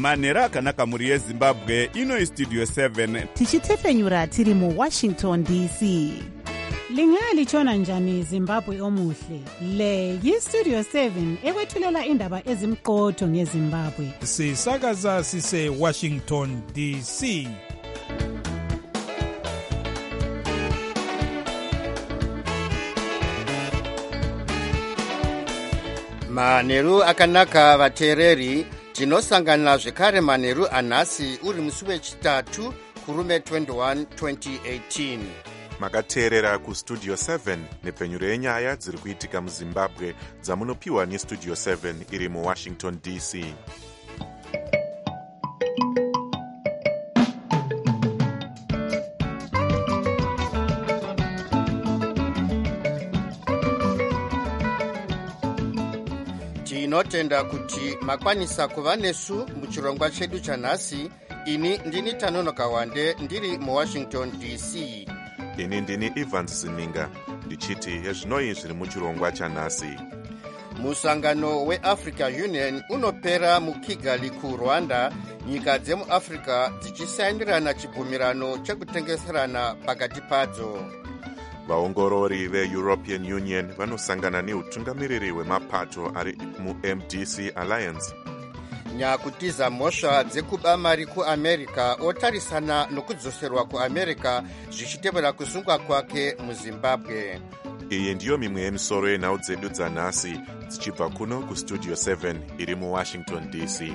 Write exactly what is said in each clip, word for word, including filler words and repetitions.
manheru akanaka mhuri yezimbabwe. Ino istudio seven tichitefenyura tiri muwashington D C. Lingalitshona njani Zimbabwe omuhle? Le yistudio seven ekwethulela indaba ezimqotho ngeZimbabwe. Sisakaza sise Washington D C. Manheru akanaka vateereri, tinosangana zvekare manheru anhasi uri musi wechitatu kurume twenty-one twenty eighteen. Makateerera kustudio seven nepfenyuro yenyaya dziri kuitika muZimbabwe dzamunopiwa nestudio seven iri muWashington D C. Tinotenda kuti makwanisa kuva nesu muchirongwa chedu chanhasi. Ini ndini Tanonoka Wande ndiri muWashington D C. Ini ndini Evans Zininga ndichiti hezvinoi zviri muchirongwa chanhasi. Musangano weAfrica Union unopera muKigali kuRwanda, nyika dzemuAfrica dzichisainirana chibvumirano chekutengeserana pakati padzo. Vaongorori veEuropean Union vanosangana neutungamiriri hwemapato ari muM D C Alliance. Nyakutiza mhosva dzekuba mari kuAmerica otarisana nokudzoserwa kuAmerica zvichitevera kusungwa kwake muZimbabwe. Iyi ndiyo mimwe yemisoro yenhau dzedu dzanhasi dzichibva kuno kustudio seven iri muWashington D C.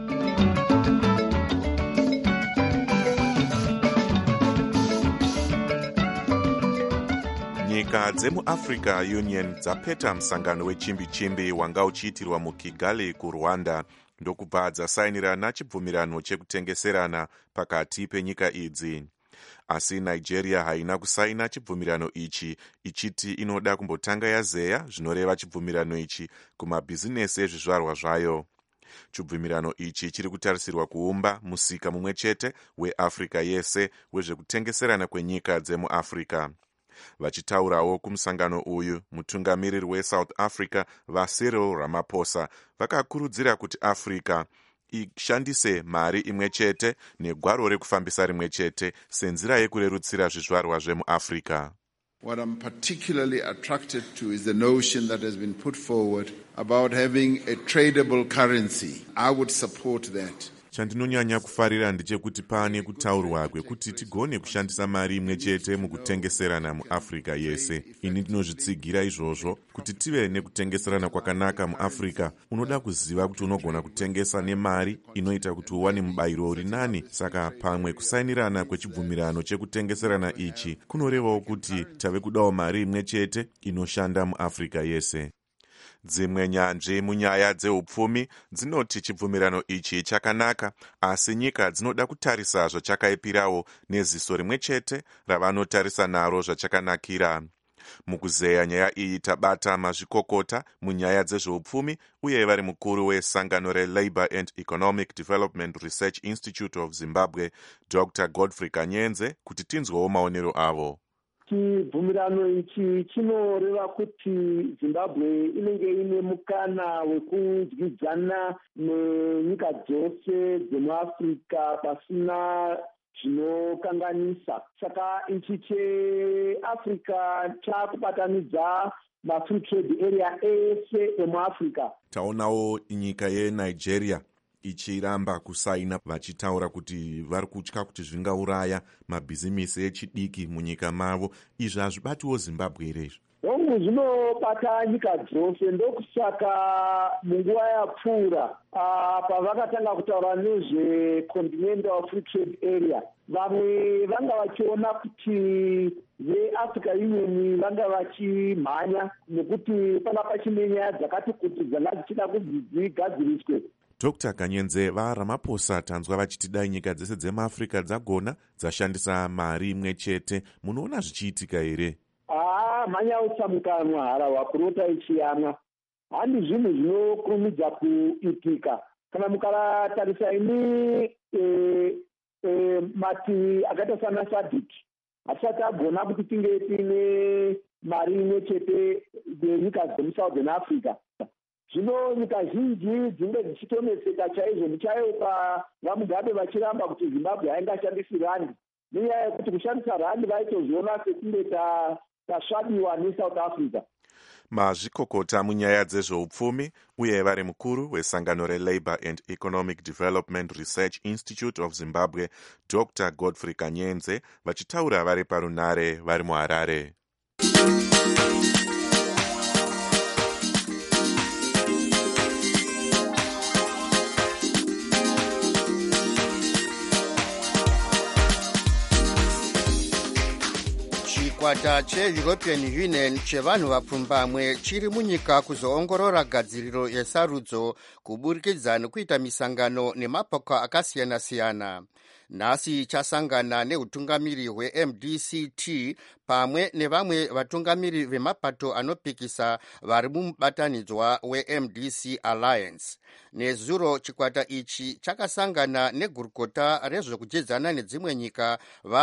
Nyika dzemuAfrica Union dzapeta musangano wechimbi-chimbi wanga uchiitirwa muKigali kuRwanda ndokubva dzasainirana chibvumirano chekutengeserana pakati penyika idzi. Asi Nigeria haina kusaina chibvumirano ichi, ichiti inoda kumbotanga yazeya zvinoreva chibvumirano ichi kumabhizinesi ezvizvarwa zvayo. Chibvumirano ichi chiri kutarisirwa kuumba musika mumwe chete weAfrica yese wezvekutengeserana kwenyika dzemuAfrica. Vachitaurawo kumusangano uyu, mutungamiriri weSouth Africa vaCyril Ramaphosa vakakurudzira kuti Africa ishandise mari imwe chete negwaro rekufambisa rimwe chete senzira yekurerutsira zvizvarwa zvemuAfrica. What I'm particularly attracted to is the notion that has been put forward about having a tradable currency. I would support that. Chandinonyanya kufarira ndechekuti pane kutaurwa kwekuti tigone kushandisa mari imwe chete mukutengeserana muAfrica yese. Ini ndinozvitsigira izvozvo kuti tive nekutengeserana kwakanaka muAfrica. Unoda kuziva kuti unogona kutengesa nemari inoita kuti uwane mubayiro uri nani. Saka pamwe kusainirana kwechibvumirano chekutengeserana ichi kunorevawo kuti tave kudawo mari imwe chete inoshanda muAfrica yese. Dzimwe nyanzvi munyaya dzeupfumi dzinoti chibvumirano ichi chakanaka, asi nyika dzinoda kutarisa zvachakaipirawo neziso rimwe chete ravanotarisa naro zvachakanakira. Mukuzeya nyaya iyi tabata mazvikokota munyaya dzezveupfumi uye vari mukuru wesangano reLabour and Economic Development Research Institute of Zimbabwe, Doctor Godfrey Kanyenze, kuti tinzwewo maonero avo. Chibvumirano ichi chinoreva kuti Zimbabwe inenge ine mukana wekudyidzana nenyika dzose dzemuAfrica pasina zvinokanganisa. Saka ichi cheAfrica chakubatanidza mafree trade area ese emuAfrica. Taonawo nyika yeNigeria ichiramba kusaina vachitaura kuti vari kutya kuti zvingauraya mabhizimisi echidiki munyika mavo. Izvi hazvibatiwo Zimbabwe here izvi? Hongu zvinobata nyika dzose, ndokusaka munguva yapfuura pavakatanga kutaura nezveContinental Free Trade Area, vamwe vanga vachiona kuti veAfrica Union vanga vachimhanya nekuti panga pachine nyaya dzakati kuti dzanga dzichida kuti dzigadziriswe. Doctor Kanyenze vaRamaphosa tanzwa vachiti dai nyika dzese dzemuAfrica dzagona dzashandisa mari imwe chete, munoona zvichiitika here? Ah, mhanya utsamukanwa harahwa kurota ichiyamwa. Handi zvinhu zvinokurumidza kuitika. Kana mukaratarisa ini e, e, mati akaita sana SADC hatisati agona kuti tinge tine mari imwe chete yenyika dzemuSouthern Africa. zvino nyika zhinji dzinge dzichitoneseka chaizvo muchaiwo vamugabe vachiramba kuti Zimbabwe haingashandisi randi, nenyaya yekuti kushandisa randi vaitozviona sekunge tasvabiwa neSouth Africa. mazvikokota munyaya dzezveupfumi uye vari mukuru wesangano reLabour and Economic Development Research Institute of Zimbabwe Doctor Godfrey Kanyenze vachitaura vari parunare vari muHarare. chikwata cheEuropean Union chevanhu vapfumbamwe chiri munyika kuzoongorora gadziriro yesarudzo kuburikidza nekuita misangano nemapoka akasiyana-siyana. Nhasi chasangana neutungamiri hwe-M D C T pamwe nevamwe vatungamiri vemapato anopikisa vari mumubatanidzwa we-M D C Alliance. Nezuro chikwata ichi chakasangana negurukota rezvekudzedzana nedzimwe nyika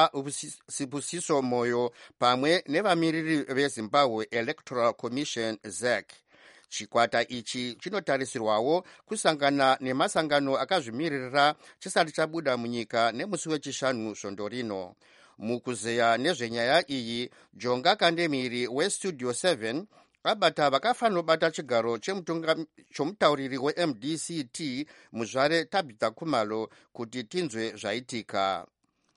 vaSibusiso Moyo pamwe nevamiriri veZimbabwe Electoral Commission Z E C. Chikwata ichi chinotarisirwawo kusangana nemasangano akazvimiririra chisati chabuda munyika nemusi wechishanu svondo rino. Mukuzeya nezvenyaya iyi, Jonga Kandemiri weStudio seven abata vakafanobata chigaro chomutauriri we-M D C T muzvare Tabitha Khumalo kuti tinzwe zvaitika.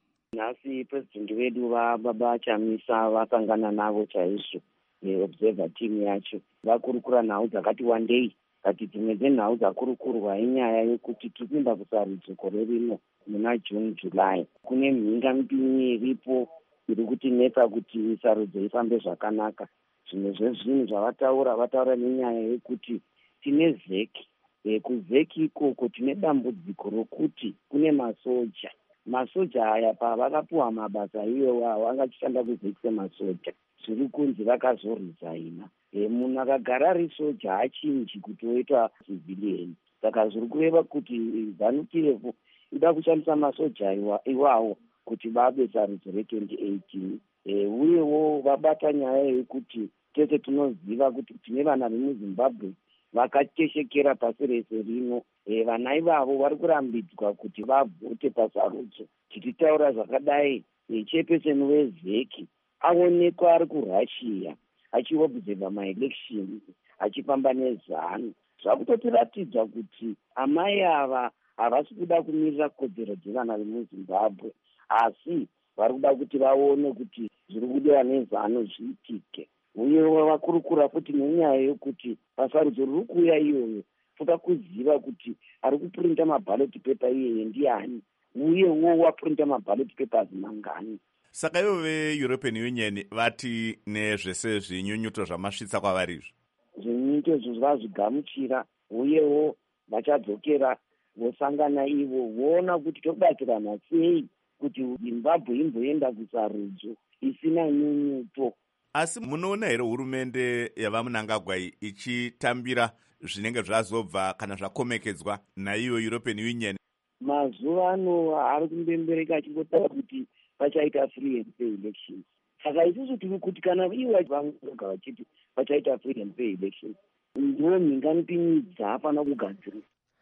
Nhasi president wedu vaBaba Chamisa vasangana navo chaizvo neobserver team yacho, vakurukura nhau dzakati wandei. Kati dzimwe dzenhau dzakurukurwa inyaya yekuti tipinda kusarudzo gore rino muna June July. Kune mhinga mipinyi iripo iri kutinetsa kuti sarudzo ifambe zvakanaka. Zvimwe zvezvinhu zvavataura vataura nenyaya yekuti tine Z E C. E, kuZ E C ikoko tine dambudziko rokuti kune masoja. Masoja aya pavakapuwa mabasa iwo vangachishanda kuZ E C semasoja. Zviri kunzi vakazorizaina. E, munhu akagara ari soja hachinji kuti oita civilian. Saka zviri kureva kuti ZANU-P F ida kushandisa masoja iwawo kuti vabe sarudzo re-twenty eighteen. E, uyewo vabata nyaya yekuti tese tinoziva kuti tine vana vemuZimbabwe vakateshekera pasi rese rino. E, vana ivavo vari kurambidzwa kuti vavhote pasarudzo. Tichitaura zvakadai, e, chairperson weZ E C aonekwa ari kuRussia achiobserva maelection achifamba nezano. Zvakutotiratidza kuti amai ava havasi kuda kumirira kodzero dzevana vemuZimbabwe, asi vari kuda kuti vaone kuti zviri kudiwa nezano zviitike. Uyewo vakurukura futi nenyaya yokuti pasarudzo riri kuuya iyoyo toda kuziva kuti ari kuprinta maballot paper iyeye ndiani, uyewo waprinta maballot papers mangani. Saka ivo veEuropean Union vati nezvese zvinyunyuto zvamasvitsa kwavari izvo zvinyunyuto izvo zvazvigamuchira, uyewo vachadzokera vosangana ivo voona kuti tobatsirana sei kuti Zimbabwe imboenda kusarudzo isina nyunyuto. Asi munoona here hurumende yavaMnangagwa ichitambira zvinenge zvazobva kana zvakomekedzwa naiyo European Union? Mazuva ano ari kumbembereka achingotara kuti vachaita free and fair elections. Saka isusu tiri kuti kana ivo vanonga vachiti vachaita free and fair elections, ndiwo mhinga mipinyi dzaafana kugadzirwa.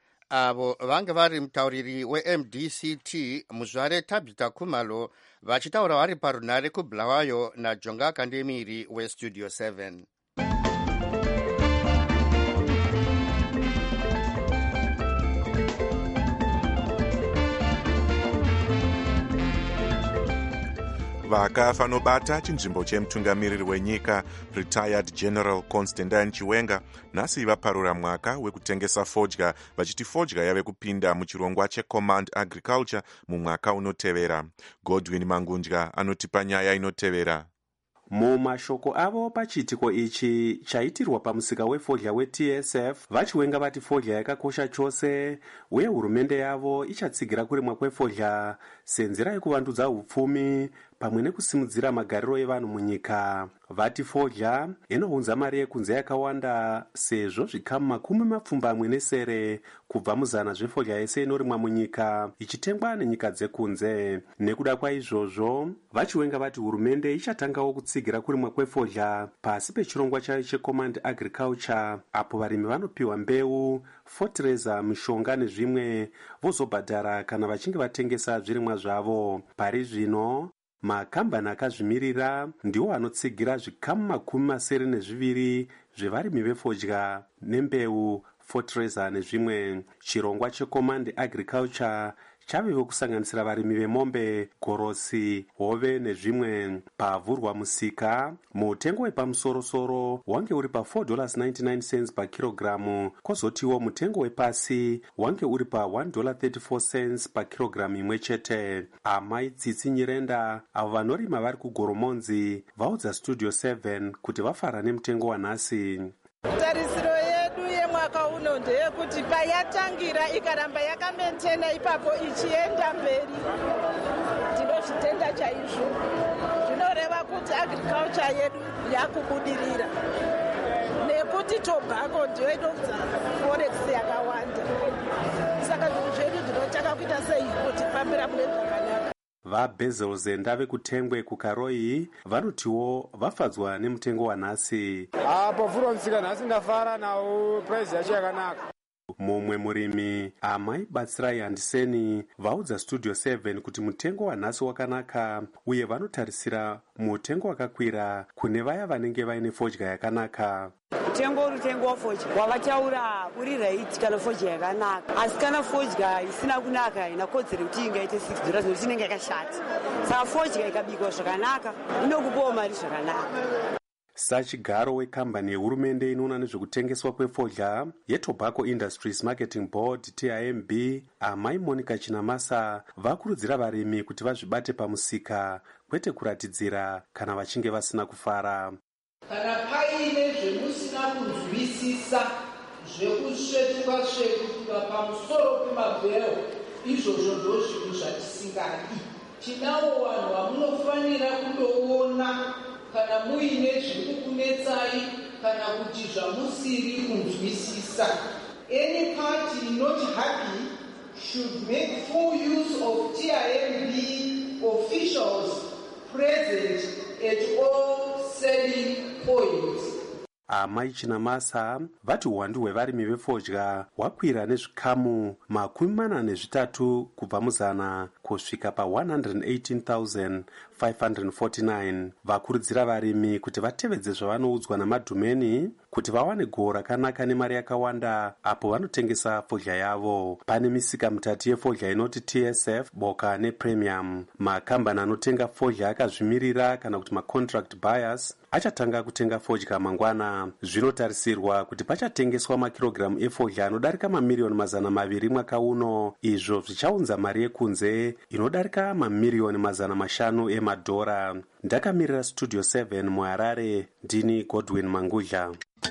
Avo vange vari mutauriri we-M D C T muzvare Tabitha Khumalo vachitaura vari parunare kuBulawayo naJonga Kandemiri weStudio seven. vakafanobata chinzvimbo chemutungamiriri wenyika retired General Constantine Chiwenga nhasi vaparura mwaka wekutengesa fodya vachiti fodya yave kupinda muchirongwa cheCommand Agriculture mumwaka unotevera. Godwin Mangundya anotipa nyaya inotevera. Mumashoko avo pachiitiko ichi chaitirwa pamusika wefodya weT S F, vachiwenga vati fodya yakakosha chose uye hurumende yavo ichatsigira kurimwa kwefodya senzira yekuvandudza upfumi pamwe nekusimudzira magariro evanhu munyika. Vati fodya inounza mari yekunze yakawanda sezvo zvikamu makumi mapfumbamwe nesere kubva muzana zvefodya yese inorimwa munyika ichitengwa nenyika dzekunze. Nekuda kwaizvozvo vachiwenga vati hurumende ichatangawo kutsigira kurimwa kwefodya pasi pechirongwa chayo checommand agriculture, apo varimi vanopiwa mbeu, fertilizer, mishonga nezvimwe vozobhadhara kana vachinge vatengesa zvirimwa zvavo. Pari zvino makambani akazvimirira ndiwo anotsigira zvikamu makumi masere nezviviri zvevarimi vefodya nembeu, fertilizer nezvimwe. Chirongwa checommand agriculture chavewo kusanganisira varimi vemombe, gorosi, hove nezvimwe. Pavhurwa musika, mutengo wepamusorosoro wange uri pa four dollars and ninety-nine cents per kilogramu, kozotiwo mutengo wepasi wange uri pa one dollar and thirty-four cents per kilogramu imwe chete. Amai Tsitsi Nyirenda avo vanorima vari kugoromonzi vaudza Studio seven kuti vafara nemutengo wanhasi. Tarisiro yedu yemwaka uno ndeyekuti payatangira ikaramba yakamentena ipapo ichienda mberi tinozvitenda chaizvo. Zvinoreva kuti agriculture yedu yakubudirira nekuti tobacco ndiyo inobva forex yakawanda. Saka zvinhu zvedu ndinotaka kuita sei kuti pambira mune zvakanaka. VaBezels ndave kutengwe kukaroi vanotiwo vafadzwa nemutengo wanhasi. Apa vhurwa musika nhasi ndafara nawo price yacho yakanaka. Mumwe murimi Amai Batsirai Handiseni vaudza Studio seven kuti mutengo wanhasi wakanaka uye vanotarisira mutengo wakakwira kune vaya vanenge vaine fodya yakanaka. Mutengo urutengo wafodya wavataura uri right kana fodya yakanaka, asi kana fodya isina kunaka inakodzera kuti ingaite six dollars nokuti inenge yakashata. Saka fodya ikabikwa zvakanaka inokupawo mari zvakanaka. Sachigaro wekambani yehurumende inoona nezvekutengeswa kwefodya yeTobacco Industries Marketing Board T I M B, Amai Monica Chinamasa vakurudzira varimi kuti vazvibate pamusika kwete kuratidzira kana vachinge vasina kufara. Kana paine zvemusina kunzwisisa zvekusvetuka svetuka pamusoro pemabhero, izvozvo ndozvinhu zvatisingadi. Tinawo vanhu vamunofanira kundoona kana muine zviri kukunetsai kana kuti zvamusiri kunzwisisa. Any party not happy should make full use of T I M B officials present at all selling points. Amai Chinamasa vati uwandu hwevarimi vefodya hwakwira nezvikamu makumi mana nezvitatu kubva muzana kusvika pa one hundred eighteen thousand five hundred forty-nine. Vakurudzira varimi kuti vatevedze zvavanoudzwa namadhumeni kuti vawane gohwo rakanaka nemari yakawanda apo vanotengesa fodya yavo. Pane misika mitatu yefodya inoti T S F, Boka nePremium. Makambani anotenga fodya akazvimirira kana kuti macontract buyers achatanga kutenga fodya mangwana. Zvinotarisirwa kuti pachatengeswa makirogiramu efodya anodarika mamiriyoni mazana maviri mwaka uno, izvo zvichaunza mari yekunze inodarika mamiriyoni mazana mashanu emadhora. Ndakamirira Studio seven muHarare, ndini Godwin Mangudla.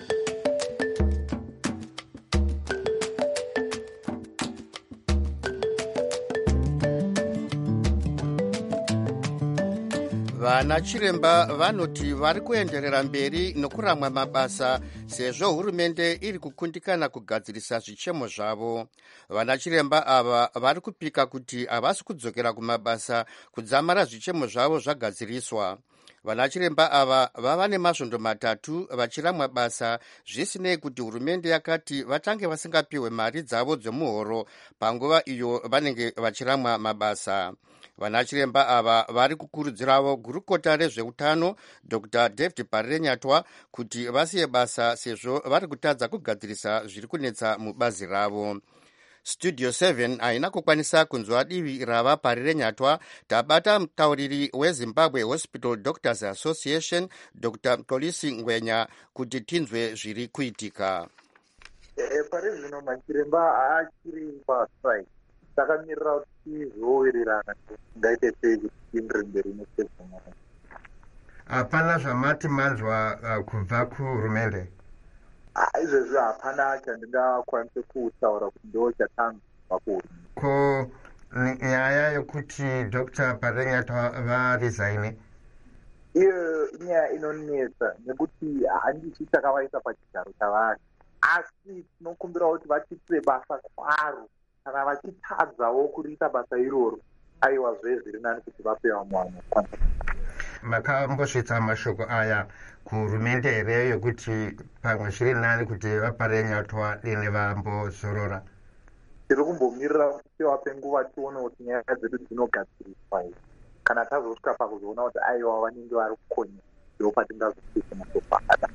Vana chiremba vanoti vari kuenderera mberi nokuramwa mabasa sezvo hurumende iri kukundikana kugadzirisa zvichemo zvavo. Vana chiremba ava vari kupika kuti havasi kudzokera kumabasa kudzamara zvichemo zvavo zvagadziriswa. Vana chiremba ava vava nemasvondo matatu vachiramwa basa zvisinei kuti hurumende yakati vatange vasingapiwe mari dzavo dzemuhoro panguva iyo vanenge vachiramwa mabasa. Vana chiremba ava vari kukurudzirawo gurukota rezveutano Doctor David Parirenyatwa kuti vasiye basa sezvo vari kutadza kugadzirisa zviri kunetsa mubazi ravo. Studio seven haina kukwanisa kunzwa divi rava Parirenyatwa. Tabata mutauriri weZimbabwe Hospital Doctors Association Doctor Mkolisi Ngwenya kuti tinzwe zviri kuitika. E, pari zvino machiremba haachiri pastrike. Takamirira kuti zvowirirana ngaite sei kuti tiendere mberi nesekona. Hapana zvamati manzwa uh, kubva kuhurumende? Izvezvo hapana chandingakwanise kutaura kuti ndo chatanzwa kuhurumende. Ko nyaya yokuti Doctor Parenyatwa varesign? Iyo inyaya inonetsa nekuti handisi takavaisa pachigaro chavanhu, asi tinokumbira kuti vachiitire basa kwaro. Kana vachitadzawo kuriita basa iroro, aiwa zvezviri nani kuti vape vamwe vanhu. Makambosvitsa mashoko aya kuhurumende here yokuti pamwe zviri nani kuti vaParenyatwa dini vambozorora? Tiri kumbomirira kupiwa penguva tione kuti nyaya dzedu dzinogadziriswa here. Kana tazosvika pakuzoona kuti aiwa vanenge vari kukonya, ndo patingazopisa mashoko akada.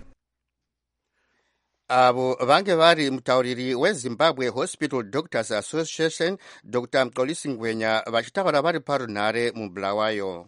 Avo vange vari mutauriri weZimbabwe Hospital Doctors Association Doctor Mxolisi Ngwenya vachitaura vari parunhare muBulawayo.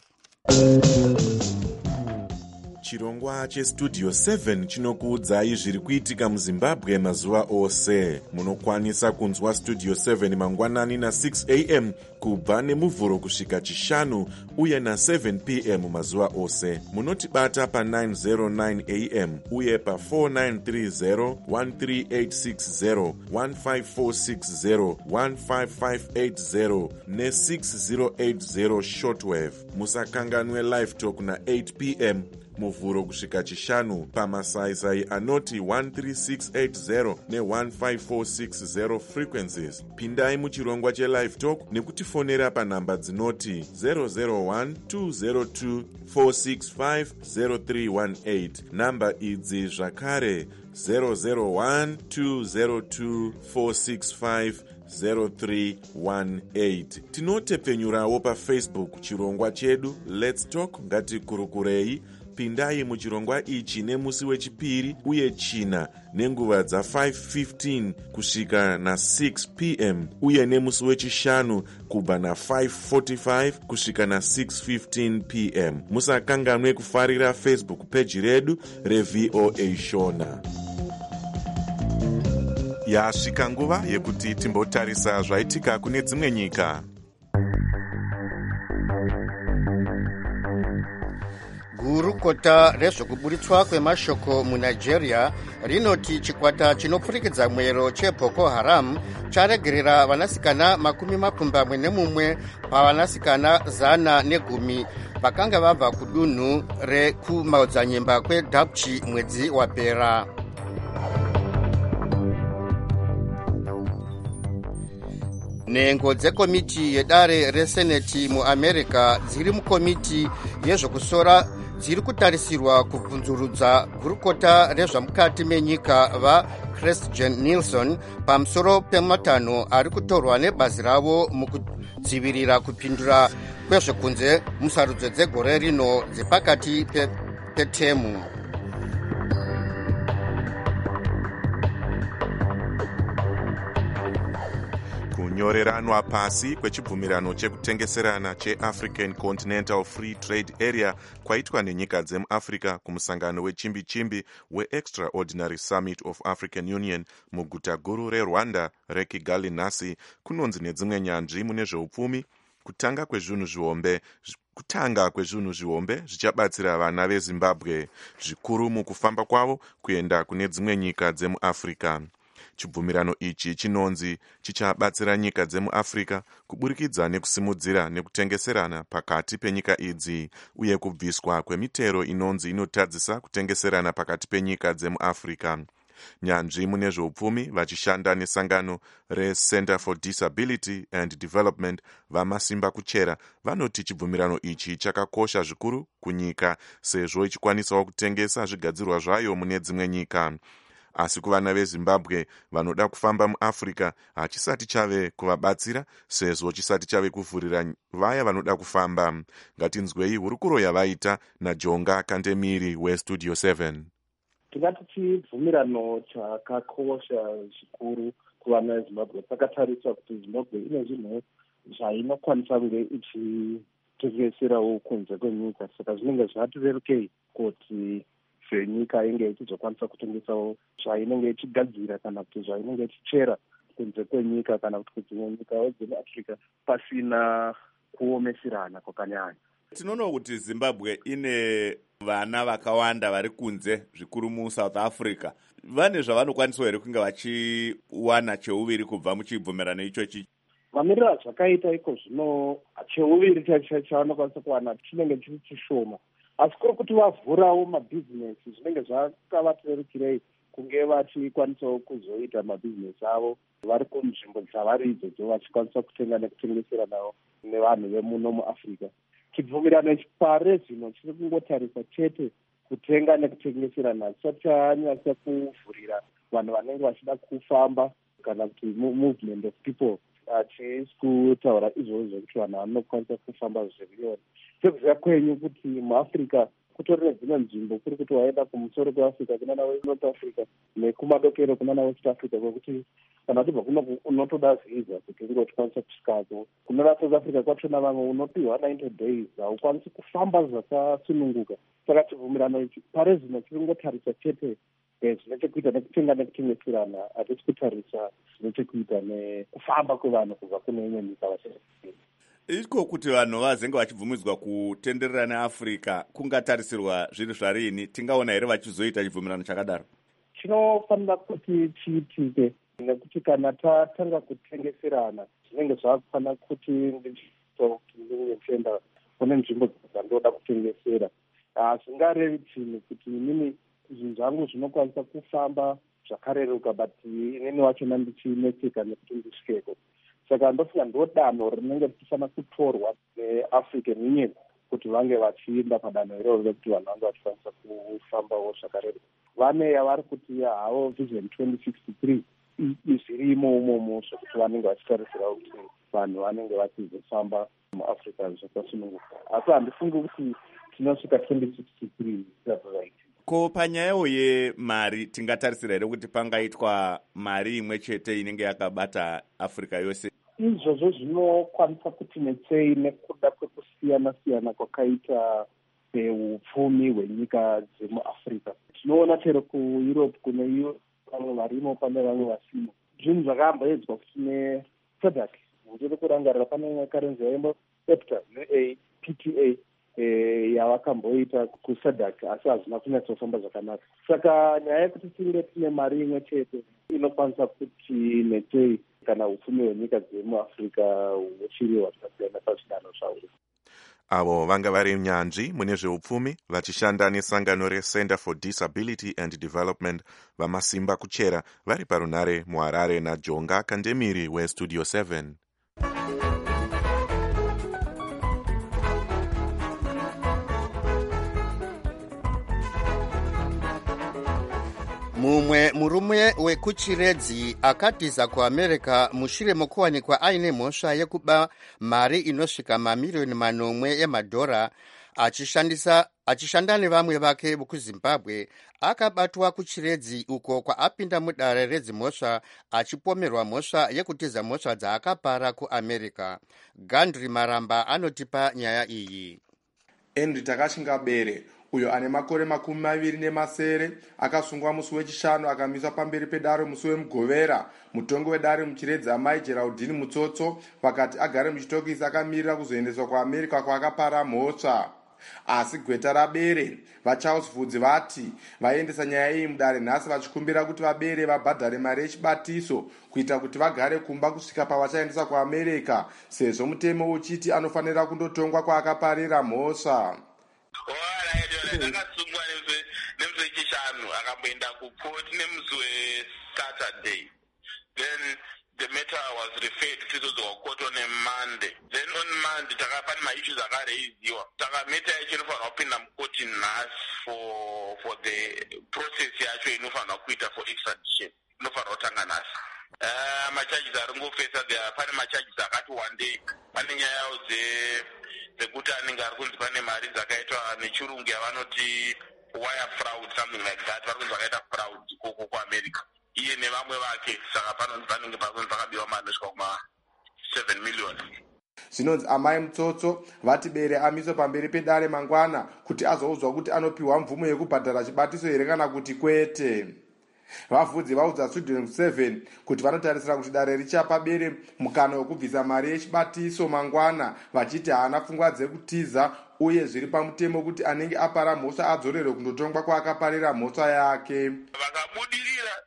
Chirongwa chestudio seven chinokuudzai zviri kuitika muZimbabwe mazuva ose. Munokwanisa kunzwa studio seven mangwanani na six a m kubva nemuvhuro kusvika chishanu uye na seven p m mazuva ose. Munotibata pa nine oh nine a m uye pa four nine three zero, one three eight six zero, one five four six zero, one five five eight zero ne six zero eight zero shortwave. Musakanganwe live talk na eight p m muvhuro kusvika chishanu pamasaisai anoti one three six eight zero ne one five four six zero frequencies. Pindai muchirongwa chelive talk nekutifonera panhamba dzinoti zero zero one two zero two four six five zero three one eight. Namba idzi zvakare zero zero one two zero two four six five zero three one eight. Tinotepfenyurawo pafacebook chirongwa chedu Let's Talk ngatikurukurei. Pindai muchirongwa ichi nemusi wechipiri uye china nenguva dza five fifteen kusvika na six p m uye nemusi wechishanu kubva na five forty-five kusvika na six fifteen p m. Musakanganwe kufarira Facebook page redu reV O A Shona. Yasvika nguva yekuti timbotarisa zvaitika kune dzimwe nyika. Gurukota rezvokuburitswa kwemashoko muNigeria rinoti chikwata chinopfurikidza mwero cheBoko Haram charegerera vanasikana makumi mapfumbamwe nemumwe pavanasikana zana negumi vakanga vabva kudunhu rekumaodzanyemba kweDapchi mwedzi wapera. Nhengo dzekomiti yedare reseneti muAmerica dziri mukomiti yezvokusora dziri kutarisirwa kubvunzurudza gurukota rezvamukati menyika vaChristjen Nielsen pamusoro pematanho ari kutorwa nebazi ravo mukudzivirira kupindura kwezvekunze musarudzo dzegore rino dzepakati petemu. Kunyoreranwa pasi kwechibvumirano chekutengeserana cheAfrican Continental Free Trade Area kwaitwa nenyika dzemuAfrica kumusangano wechimbi chimbi weExtraordinary Summit of African Union muguta guru reRwanda reKigali nhasi kunonzi nedzimwe nyanzvi mune zveupfumi kutanga kwezvinhu zvihombe kutanga kwezvinhu zvihombe zvichabatsira vana veZimbabwe zvikuru mukufamba kwavo kuenda kune dzimwe nyika dzemuAfrica. Chibvumirano ichi chinonzi chichabatsira nyika dzemuAfrica kuburikidza nekusimudzira nekutengeserana pakati penyika idzi uye kubviswa kwemitero inonzi inotadzisa kutengeserana pakati penyika dzemuAfrica. Nyanzvi mune zveupfumi vachishanda nesangano reCenter for Disability and Development vamasimba kuchera vanoti chibvumirano ichi chakakosha zvikuru kunyika sezvo ichikwanisawo kutengesa zvigadzirwa zvayo mune dzimwe nyika. Asi kuvana veZimbabwe vanoda kufamba muAfrica hachisati chave kuvabatsira sezvo chisati chave kuvhurira vaya vanoda kufamba. Ngatinzwei hurukuro yavaita naJonga Kandemiri weStudio seven. Tingati chibvumirano chakakosha zvikuru kuvana veZimbabwe. Takatariswa kuti Zimbabwe ine zvinhu zvainokwanisa kunge ichitengeserawo kunze kwenyika, saka zvinenge zvati rerukei kuti nyika inge ichizokwanisa kutengesawo zvainenge ichigadzira kana kuti zvainenge ichichera kunze kwenyika kana kuti kudzimwe nyikawo dzemuAfrica pasina kuomeserana kwakanyanya. Tinoona kuti Zimbabwe ine vana vakawanda vari kunze zvikuru muSouth Africa. Vane zvavanokwanisa here kunge vachiwana cheuviri kubva muchibvumirano ichochi? mamiriro azvakaita iko zvino cheuviri chavanokwanisa kuwana chinenge chiri chishoma, asi kuri kuti vavhurawo mabhizinesi zvinenge zvakavaterukirei kunge vachikwanisawo kuzoita mabhizinesi avo vari kunzvimbo dzavari idzodzo vachikwanisa kutenga nekutengesera navo nevanhu vemuno muafrica. Chibvumirano pare zvino chiri kungotarisa chete kutenga nekutengeserana, chisati chanyasa kuvhurira vanhu vanenge vachida kufamba kana kuti movement of people. Hachisi kutaura izvozvo zvekuti vanhu vanokwanisa kufamba zvirioni. Sekuziva kwenyu kuti muafrica kutori nedzimwe nzvimbo kuri kuti waenda kumusoro kweafrica kuna nawe north africa nekumadokero kuna nawe south africa, kwekuti kana tibva kuno unotoda visa kuti ungokwanisa kusvikako. Kuna south africa kwachona vamwe unopiwa ninety days, haukwanisi kufamba zvakasununguka. Saka chibvumirano ichi pare zvino chiri kungotarisa chete zvine chekuita nekutenga nekutengeserana, hatisi kutarisa zvine chekuita nekufamba kwevanhu kubva kune imwe nyika vachii. Iko kuti vanhu vazenge vachibvumidzwa kutenderera neAfrica kungatarisirwa zviri zvarini? Tingaona here vachizoita chibvumirano chakadaro? Chinofanira kuti chiitike nekuti kana tatanga kutengeserana zvinenge zvakufanira kuti ndichienda kune nzvimbo dzandoda kutengesera. Hazvingarevi chini kuti inini zvinhu zvangu zvinokwanisa kufamba zvakareruka but inini wachona ndichinetseka nekuti ndisvikeko. Saka ndofunga ndo danho rinenge richifanira kutorwa neAfrican Union kuti vange vachienda padanho iroro rekuti vanhu vange vachikwanisa kufambawo zvakareruka. Vane yavari kuti havo vision twenty sixty-three zvirimo umomo zvekuti vanenge vachitarisira kuti vanhu vanenge vachizofamba muAfrica zvakasununguka. Asi handifungi kuti tinosvika twenty sixty-three right. Ko panyayo yemari tingatarisira here kuti pangaitwa mari imwe chete inenge yakabata Africa yose? Izvozvo zvinokwanisa kuti netsei nekuda kwekusiyana-siyana kwakaita upfumi hwenyika dzemuAfrica. Tinoona chero kuEurope kune iyo vamwe varimo pane vamwe vasimo. Zvinhu zvakamboedzwa kuti neSADC uchiri kurangarira pane imwe karenzi yaimbo EPTA nePT A yavakamboita kuSADC asi hazvina kunyatsofamba zvakanaka. Saka nyaya yekuti tinge tine mari imwe chete inokwanisa kuti netsei kana upfumi hwenyika dzemuAfrica huchiri hwakasiyana pazvidanho zvawo. Avo vanga vari nyanzvi mune zveupfumi vachishanda nesangano reCenter for Disability and Development vamasimba kuchera vari parunare muHarare naJonga Kandemiri weStudio seven. Mumwe murume wekuchiredzi akatiza kuAmerica mushure mokuwanikwa aine mhosva yekuba mari inosvika mamiliyoni manomwe emadhora achishandisa achishanda nevamwe vake vekuZimbabwe. Akabatwa kuchiredzi uko kwaapinda mudare redzimhosva achipomerwa mhosva yekutiza mhosva dzaakapara kuAmerica. Gandri Maramba anotipa nyaya iyi. Henry Takashingabere uyo ane makore makumi maviri nemasere akasungwa musi wechishanu akamiswa pamberi pedare musi wemugovera. Mutongo wedare muchiredzi amai Geraldine Mutsotso vakati agare muchitokisi akamirira kuzoendeswa kuAmerica kwaakapara mhosva. Asi gweta rabere vaCharles Vudzi vati vaendesa nyaya iyi mudare nhasi vachikumbira kuti vabere vabhadhare mari yechibatiso kuita kuti vagare kumba kusvika pavachaendesa kuAmerica, sezvo mutemo uchiti anofanira kundotongwa kwaakaparira mhosva. Akasungwa nemusi wechishanu akamboenda kukoti nemusi weSaturday. Then the matter was referred to the court on a Monday. Then on Monday takapana maissues akareiziwa. Takameta yacho inofanira kupinda mukoti nhasi for for the process yacho inofanira kuita for extradition. Inofanira kutanga nhasi. Uh, macharges ari ngofesa pane macharges akati one day. Pane nyaya dze dzekuti anenge ari kunzi pane mari dzakaitwa nechirungu yavanoti wire fraud, something like that. Vari kunzi vakaita fraud koko kuAmerica. Iye nevamwe vake, saka panonzi panenge pakunzi pakabiwa mari inosvika kuma seven million. Zvinonzi amai Mutsotso vati bere amiswa pamberi pedare mangwana kuti azoudzwa kuti anopiwa mvumo yekubhadhara chibatiso here kana kuti kwete. Vavudzi vaudza Studio seven kuti vanotarisira kuti dare richapa bere mukana wekubvisa mari yechibatiso mangwana, vachiti haana pfungwa dzekutiza uye zviri pamutemo kuti anenge apara mhosva adzorerwe kundotongwa kwaakaparira mhosva yake. Vakabudirira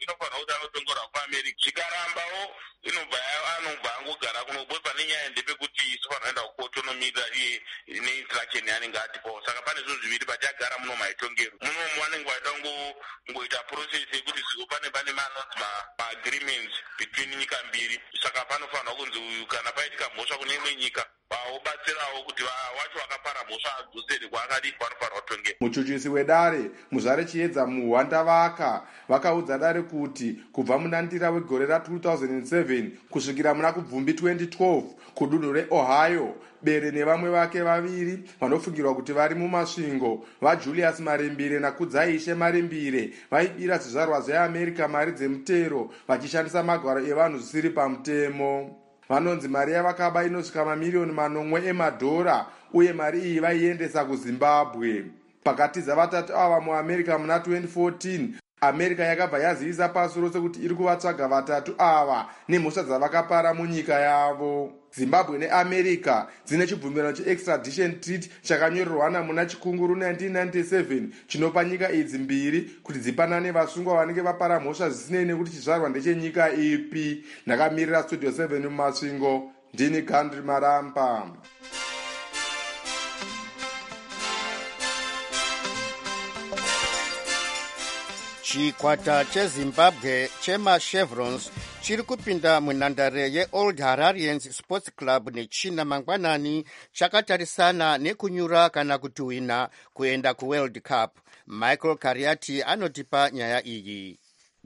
inofanira kuti anotongerwa kuamerica. Zvikarambawo inobva anobva angogara kunobo pane nyaya ndepekuti inofanira kuenda kukoto nomiririra iye neinstruction yaanenge atipo. Saka pane zvinhu zviviri patiagara muno maitongero. Muno vanenge vaida kungoita process yekuti zviko pane pane manonzi maagreements between nyika mbiri. Saka panofanira kunzi uyu kana paitika mhosva kune imwe nyika vaobatsirawo kuti wacho wakapara mhosva adzosere kwaakadi panofanira kutongera. Muchuchisi wedare Muzare Chiedza muHwandavaka vakaudza dare kuti kubva munandira wegore ra two thousand seven kusvikira muna kubvumbi twenty twelve kudunhu reOhio, Bere nevamwe vake vaviri vanofungirwa kuti vari mumasvingo vaJulius Marimbire naKudzaishe Marimbire vaibira zvizvarwa zveAmerica mari dzemutero vachishandisa magwaro evanhu zvisiri pamutemo. Vanonzi mari yavakaba inosvika mamiliyoni manomwe emadhora uye mari iyi vaiendesa kuZimbabwe. Pakatiza vatatu ava muAmerica muna twenty fourteen, America yakabva yazivisa pasi rose kuti iri kuvatsvaga vatatu ava nemhosva dzavakapara munyika yavo. Zimbabwe neAmerica dzine chibvumirano cheextradition treaty chakanyorerwana muna chikunguru nineteen ninety-seven chinopa nyika idzi mbiri kuti dzipanane vasungwa vanenge vapara mhosva zvisinei nekuti chizvarwa ndechenyika ipi. Ndakamirira Studio seven mumasvingo, ndini Gandri Maramba. Chikwata cheZimbabwe chemachevrons chiri kupinda munhandare yeOld Hararians Sports Club nechina mangwanani chakatarisana nekunyura kana kutuhwina kuenda kuWorld Cup. Michael Kariati anotipa nyaya iyi.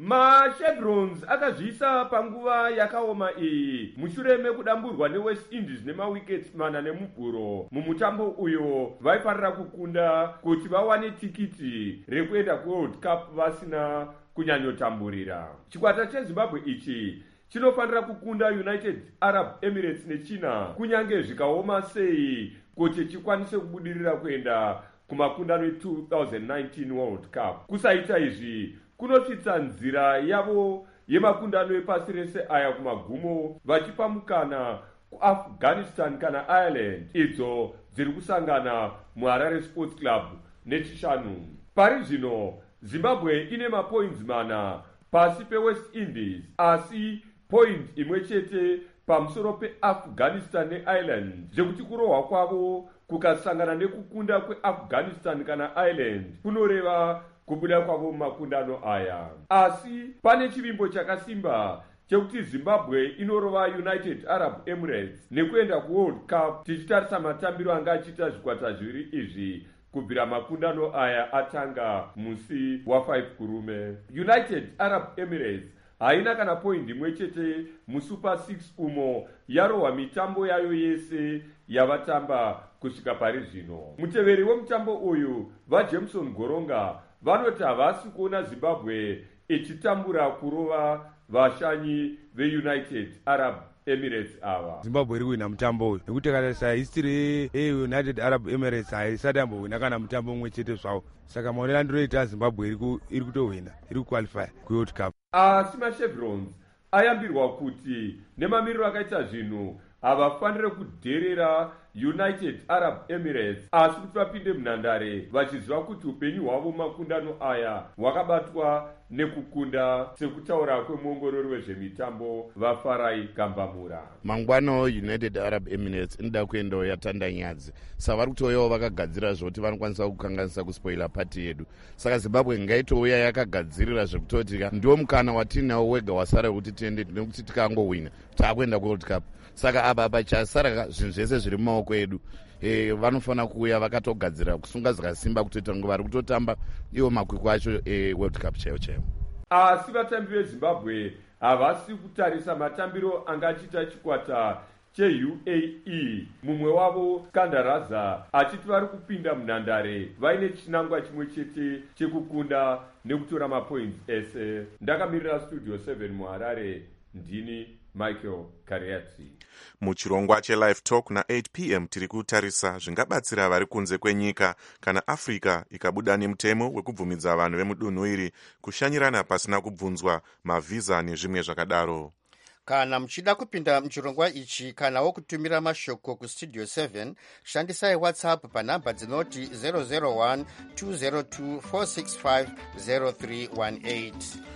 MaChevrons akazvisa panguva yakaoma iyi mushure mekudamburwa neWest Indies nemawickets mana nemuguro mumutambo uyo vaifarira kukunda kuti vawane tikiti rekuenda kuWorld Cup vasina kunyanyotamburira. Chikwata cheZimbabwe ichi chinofanira kukunda United Arab Emirates nechina kunyange zvikaoma sei kuti chikwanise kubudirira kuenda kumakundano e-two thousand nineteen World Cup. Kusaita izvi kunotsitsa nzira yavo yemakundano epasi rese aya kumagumo vachipa mukana kuAfghanistan kana Ireland idzo dziri kusangana muHarare Sports Club nechishanu. Pari zvino Zimbabwe ine mapoints mana pasi peWest Indies asi point imwe chete pamusoro peAfghanistan neIreland, zvekuti kurohwa kwavo kukasangana nekukunda kweAfghanistan kana Ireland kunoreva kubuda kwavo makundano aya. Asi pane chivimbo chakasimba chekuti Zimbabwe inorova United Arab Emirates nekuenda kuWorld Cup tichitarisa matambiro anga achiita zvikwata zviviri izvi kubvira makundano aya atanga musi wafive kurume. United Arab Emirates haina kana point imwe chete muSuper six umo yarohwa mitambo yayo yese yavatamba kusvika pari zvino. Muteveri wemutambo uyu vaJameson Goronga vanoti havasi kuona Zimbabwe ichitambura kurova vashanyi veUnited Arab Emirates ava. Zimbabwe iri kuwina mutambo uyu nekuti katarisa history yeUnited Arab Emirates haisati yambowina kana mutambo umwe chete zvawo. Saka maonero andiroita Zimbabwe iri kutohwina, iri kuqualify kuWorld Cup. Asi maChevrons ayambirwa kuti nemamiriro akaita zvinhu havafanire kudherera United Arab Emirates asi kuti vapinde munhandare vachiziva kuti upenyu hwavo makundano aya hwakabatwa nekukunda sekutaura kwemuongorori wezvemitambo vaFarai Gambamura. Mangwano United Arab Emirates inoda kuendawo yatanda nyadzi, saka vari kutouyawo vakagadzirira zvekuti vanokwanisa kukanganisa kuspoila pati yedu. Saka Zimbabwe ngaitouya yakagadzirira zvekutoti ndiwo mukana watinawo wega wasara kuti tiende nekuti tikangowina taakuenda kuWorld Cup. Saka apa pachasara zvinhu zvese zviri mumaoko edu. E, vanofanira kuuya vakatogadzira kusunga zvakasimba kutoita ngo vari kutotamba iwo makwikwi acho eWorld Cup chaiwo chaiwo. Asi vatambi veZimbabwe havasi kutarisa matambiro angachiita chikwata cheU A E. Mumwe wavo Kandaraza achiti vari kupinda munhandare vaine chinangwa chimwe chete chekukunda nekutora mapoints ese. Ndakamirira Studio seven muHarare, ndini Michael Kariati. Muchirongwa cheLive Talk na-eight p m tiri kutarisa zvingabatsira vari kunze kwenyika kana Africa ikabuda nemutemo wekubvumidza vanhu vemudunhu iri kushanyirana pasina kubvunzwa mavhiza nezvimwe zvakadaro. Kana muchida kupinda muchirongwa ichi kanawo kutumira mashoko kuStudio seven, shandisai WhatsApp panhamba dzinoti zero zero one two zero two four six five zero three one eight.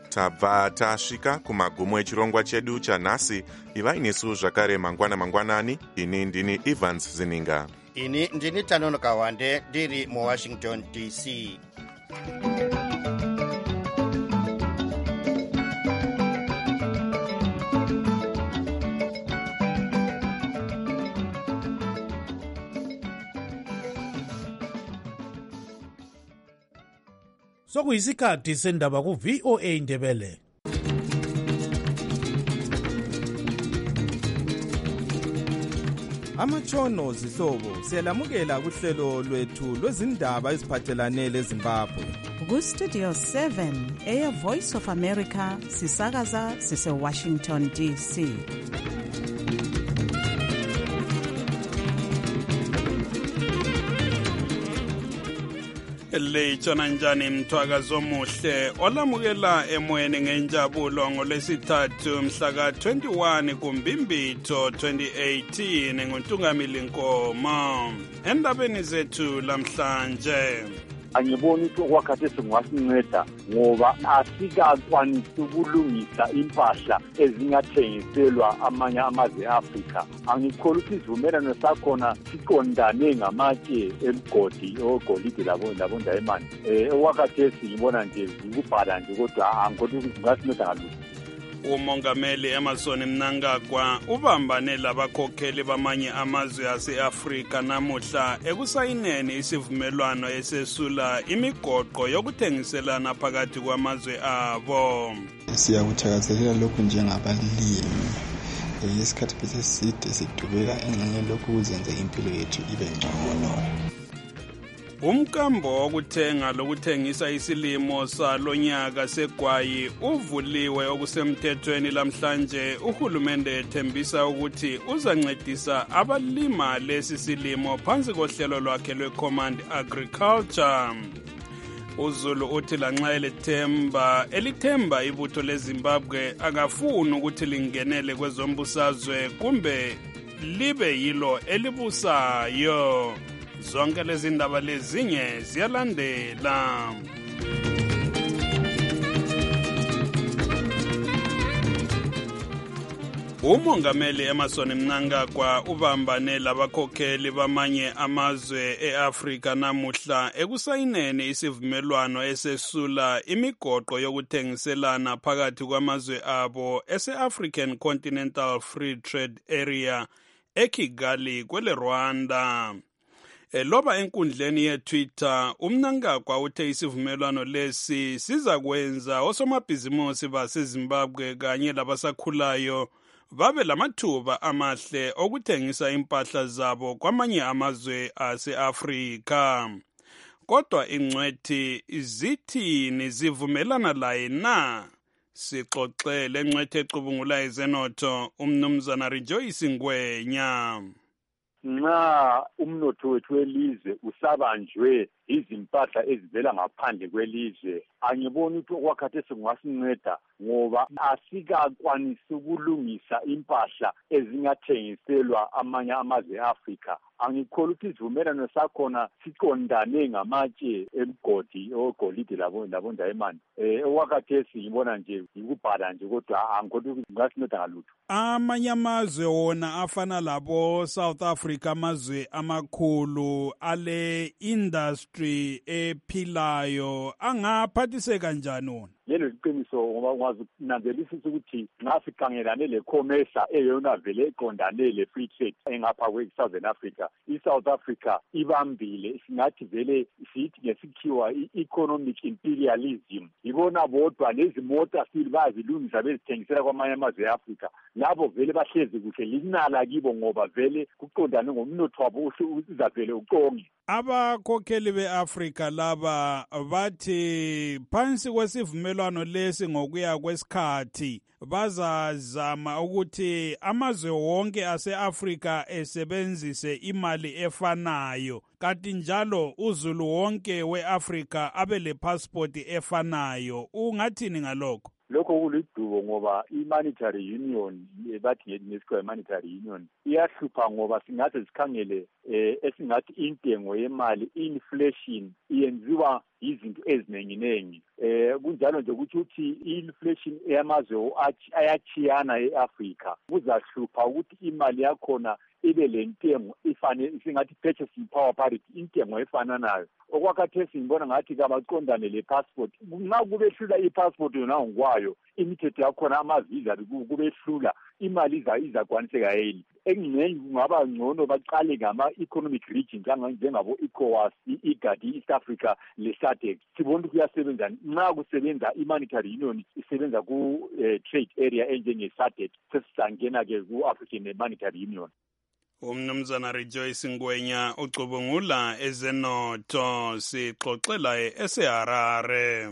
tabva tasvika kumagumo echirongwa chedu chanhasi. Ivai nesu zvakare mangwana mangwanani. Ini ndini Evans Zininga. Ini ndini Tanonoka Wande ndiri muWashington D C. Sokuyisikhathi sendaba ku V O A Ndebele. Amatshono zihlobo siyalamukela kuhlelo lwethu lwezindaba eziphathelane leZimbabwe. Ku Studio seven eya Voice of America sisakaza sise Washington D C. Lechona njani mthwakazi omuhle olamukela emoyeni ngenjabulo ngolwesithathu mhla ka twenty-one kuMbimbitho twenty eighteen nguNtungamili Nkomo. Endabeni zethu lamhlanje angiboni ukuthi okwakhathesi kungasinceda ngoba asikakwanisi ukulungisa impahla ezingathengiselwa amanye amazwe e-Afrika. Angikholwa ukuthi isivumelwano sakhona siqondane ngamatshe emgodi ogolide labondayimani. Um okwakhathesi ngibona nje ukubhala nje kodwa angikholwa ukuthi kungasinceda ngalutho. Umongameli Emmerson Mnangagwa ubambane labakhokheli bamanye amazwe ase-Afrika namuhla ekusayineni isivumelwano esesula imigoqo yokuthengiselana phakathi kwamazwe abo. Siyakuthakazelela lokhu njengabalimi. Isikhathi eside sidubeka engxenye lokhu kuzenza impilo yethu ibe ngcono. Umkambo wokuthenga lokuthengisa isilimo salonyaka segwayi uvuliwe okusemthethweni lamhlanje. Uhulumende ethembisa ukuthi uzancedisa abalima lesi silimo phansi kohlelo lwakhe lwe-Command Agriculture. uZulu uthi lanxa elithemba elithemba ibutho leZimbabwe akafuni ukuthi lingenele kwezombusazwe kumbe libe yilo elibusayo. Zonke lezi ndaba lezinye ziyalandela. Umongameli Emmerson Mnangagwa ubambane labakhokheli bamanye amazwe e-Afrika namuhla ekusayineni isivumelwano esesula imigoqo yokuthengiselana phakathi kwamazwe abo ese-African Continental Free Trade Area eKigali kwele Rwanda. Eloba enkundleni ye-Twitter, uMnangagwa uthe isivumelwano lesi siza kwenza osomabhizimusi baseZimbabwe kanye labasakhulayo babe lamathuba amahle okuthengisa impahla zabo kwamanye amazwe ase-Afrika. Kodwa ingcwethi zithini zivumelana laye na? Sixoxele ngcwethi ecubungula ezenotho uMnumzana Rejoice Ngwenya. Nxa umnotho wethu welizwe usabanjwe izimpahla ezivela ngaphandle kwelizwe, angiboni ukuthi okwakhathesi kungasinceda ngoba asikakwanisi ukulungisa impahla ezingathengiselwa amanye amazwe e-Afrika. Angikholwa ukuthi isivumelwano sakhona siqondane ngamatshe emgodi ogolide labondayimani. Um okwakhathesi ngibona nje ukubhala nje kodwa angikholwa ukuthi kungasinceda ngalutho. Amanye amazwe wona afana labo South Africa, amazwe amakhulu ale industry ephilayo angaphathise kanjani wona? Lelo liqiniso ngoba ukwazi ukunanzelisisa ukuthi nxa sikhangelane le-commerce eyona vele eqondane le-free trade engapha kwe-Southern Africa, i-South Africa ibambile, singathi vele sithi ngesikhiwa i-economic imperialism. Ibona bodwa lezi mota sili bazilungisa bezithengisela kwamanye amazwe e-Africa, labo vele bahlezi kuhle linala kibo ngoba vele kuqondane ngomnotho wabo uzavele uqonge. Abakhokheli be-Afrika laba bathi phansi kwesivumelwano lesi ngokuya kwesikhathi bazazama ukuthi amazwe wonke ase-Afrika esebenzise imali efanayo, kanti njalo uZulu wonke we-Afrika abe le-passport efanayo. Ungathini ngalokho? Lokho kulidubo ngoba i-monetary union bathi ngesikhathi i-monetary union iyahlupha ngoba singathi sikhangele eh esingathi intengo yemali inflation iyenziwa izinto ezinenginengi. eh kunjalo nje ukuthi uthi inflation eyamazwe ayachiyana eAfrica kuzahlupha ukuthi imali yakhona ibe lentengo ifane singathi purchasing power parity intengo efananayo okwakhathesi ngibona ngathi kabaqondane le passport nxa kubehlula i-passport yona ngokwayo imithetho yakhona amavisa kubehlula imali iza izakwaniseka yini engingeni kungaba ngcono baqale ngama-economic regions njengabo ECOWAS, i-IGAD, i-East Africa le-SADC sibona ukuthi kuyasebenza nxa kusebenza i-monetary union isebenza ku-trade area enjenge-SADC sesisangena-ke ku-African Monetary Union. Umnumzana Rejoice Ngwenya ucubungula ezenotho sixoxela eseHarare.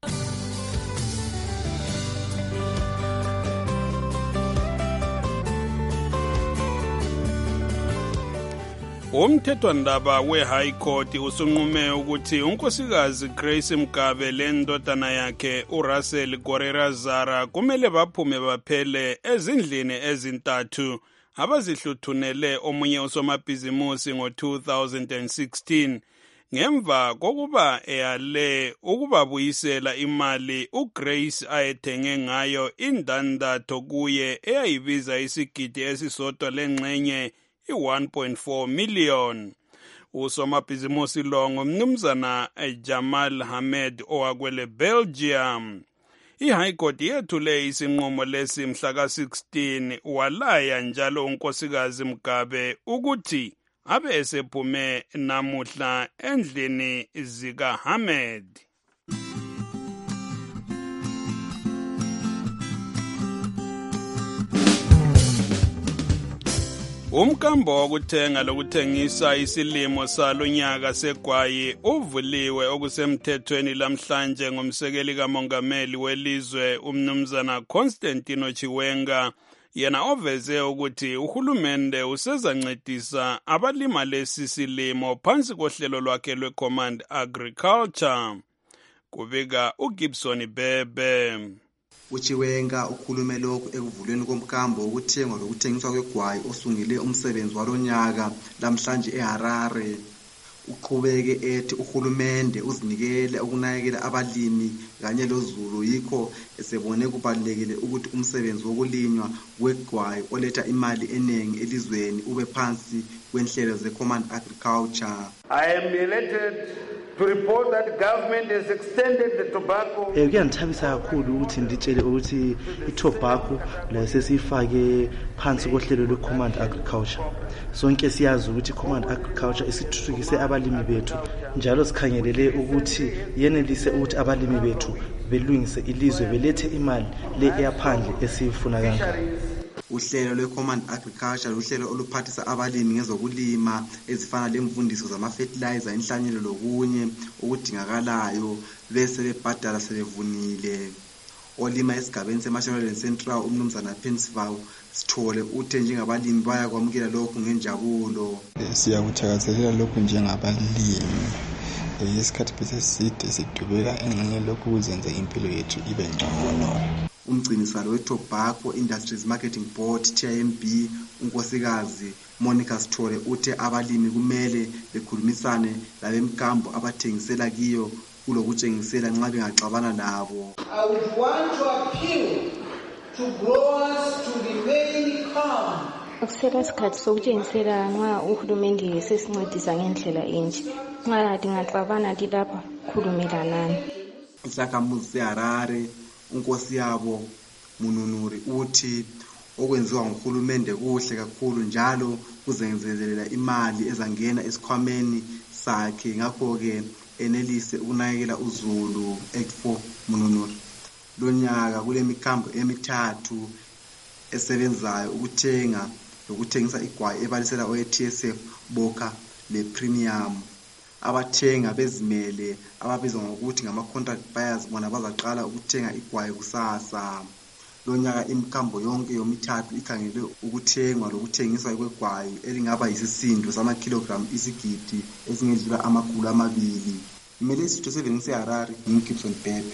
Umthethwandaba we-High Court usunqume ukuthi unkosikazi Grace Mgabe lendodana yakhe uRussell Gorerazara kumele baphume baphele ezindlini ezintathu abazihluthunele omunye usomabhizimusi ngo-two thousand sixteen ngemva kokuba eyale ukubabuyisela imali uGrace ayethenge ngayo indandatho kuye eyayibiza isigidi esisodwa lengxenye i-one point four million. Usomabhizimusi lo ngumnumzana Jamal Hamed owakwele Belgium. I-High Court yethule isinqumo lesi mhla ka sixteen walaya njalo unkosikazi Mgabe ukuthi abe esephume namuhla endlini zika Hamed. Umkambo wokuthenga lokuthengisa isilimo salonyaka segwayi uvuliwe okusemthethweni lamhlanje ngumsekeli kamongameli welizwe umnumzana Constantino Chiwenga yena oveze ukuthi uhulumende usezancedisa abalima lesi silimo phansi kohlelo lwakhe lwe-Command Agriculture. Kubika uGibson Bebe. uChiwenga ukhulume lokhu ekuvulweni komkambo wokuthengwa lokuthengiswa kwegwayi osungile umsebenzi walonyaka lamhlanje eHarare. Uqhubeke ethi uhulumende uzinikele ukunakekela abalimi kanye lozulu yikho esebone kubalekile ukuthi umsebenzi wokulinywa kwegwayi oletha imali eningi elizweni ube phansi kwenhlelo ze-Command Agriculture. I am elated to report that government has extended the tobacco. Eh kuyangithabisa kakhulu ukuthi nditshele ukuthi i-tobacco la sesifake phansi kohlelo lwe-Command Agriculture. Sonke siyazi ukuthi i-Command Agriculture isithuthukise abalimi bethu njalo sikhangelele ukuthi yenelise ukuthi abalimi bethu belungise ilizwe belethe imali le eyaphandle esifuna kangaka. Uhlelo lwe-Command Agriculture uhlelo oluphathisa abalimi ngezokulima ezifana lemfundiso zama-fertilizer inhlanyelo lokunye okudingakalayo bese bebhadala sebevunile. Olima esigabeni seMashonaland Central umnumzana Pensval Sithole uthe njengabalimi bayakwamukela lokhu ngenjabulo. Siyakuthakazelela lokhu njengabalimi. Isikhathi beseside sidubeka engxenye lokhu kuzenza impilo yethu ibe ngcono. Umgcinisalo we-Tobacco Industries Marketing Board T I M B unkosikazi Monica Sithole uthe abalimi kumele bekhulumisane labemkambo abathengisela kiyo kulokutshengisela nxa bengaxabana nabo. I would want to appeal to growers to remain calm. Akusela isikhathi sokutshengisela nxa uhulumende sesincedisa ngendlela enje. Nxa dingaxabana dilapha khulumelanani. Isakhamuzi seHarare unkosi yabo Mununuri uthi okwenziwa nguhulumende kuhle kakhulu njalo kuzenzelela imali ezangena esikhwameni sakhe ngakho ke enelise ukunakekela uzulu. eighty-four Mununuri lonyaka kule mikhambo emithathu esebenzayo ukuthenga lokuthengisa igwayi ebalisela o-T S F Boka le premium. Abathenga bezimele ababizwa ngokuthi ngama-contract buyers bona bazaqala ukuthenga igwayi kusasa. Lonyaka imikhambo yonke yomithathu ikhangele ukuthengwa lokuthengiswa kwegwayi elingaba yisisindo sama-kilogram isigidi esingedlula amakhulu amabili. Imele isitho seven seHarare ngimGibson Bebe.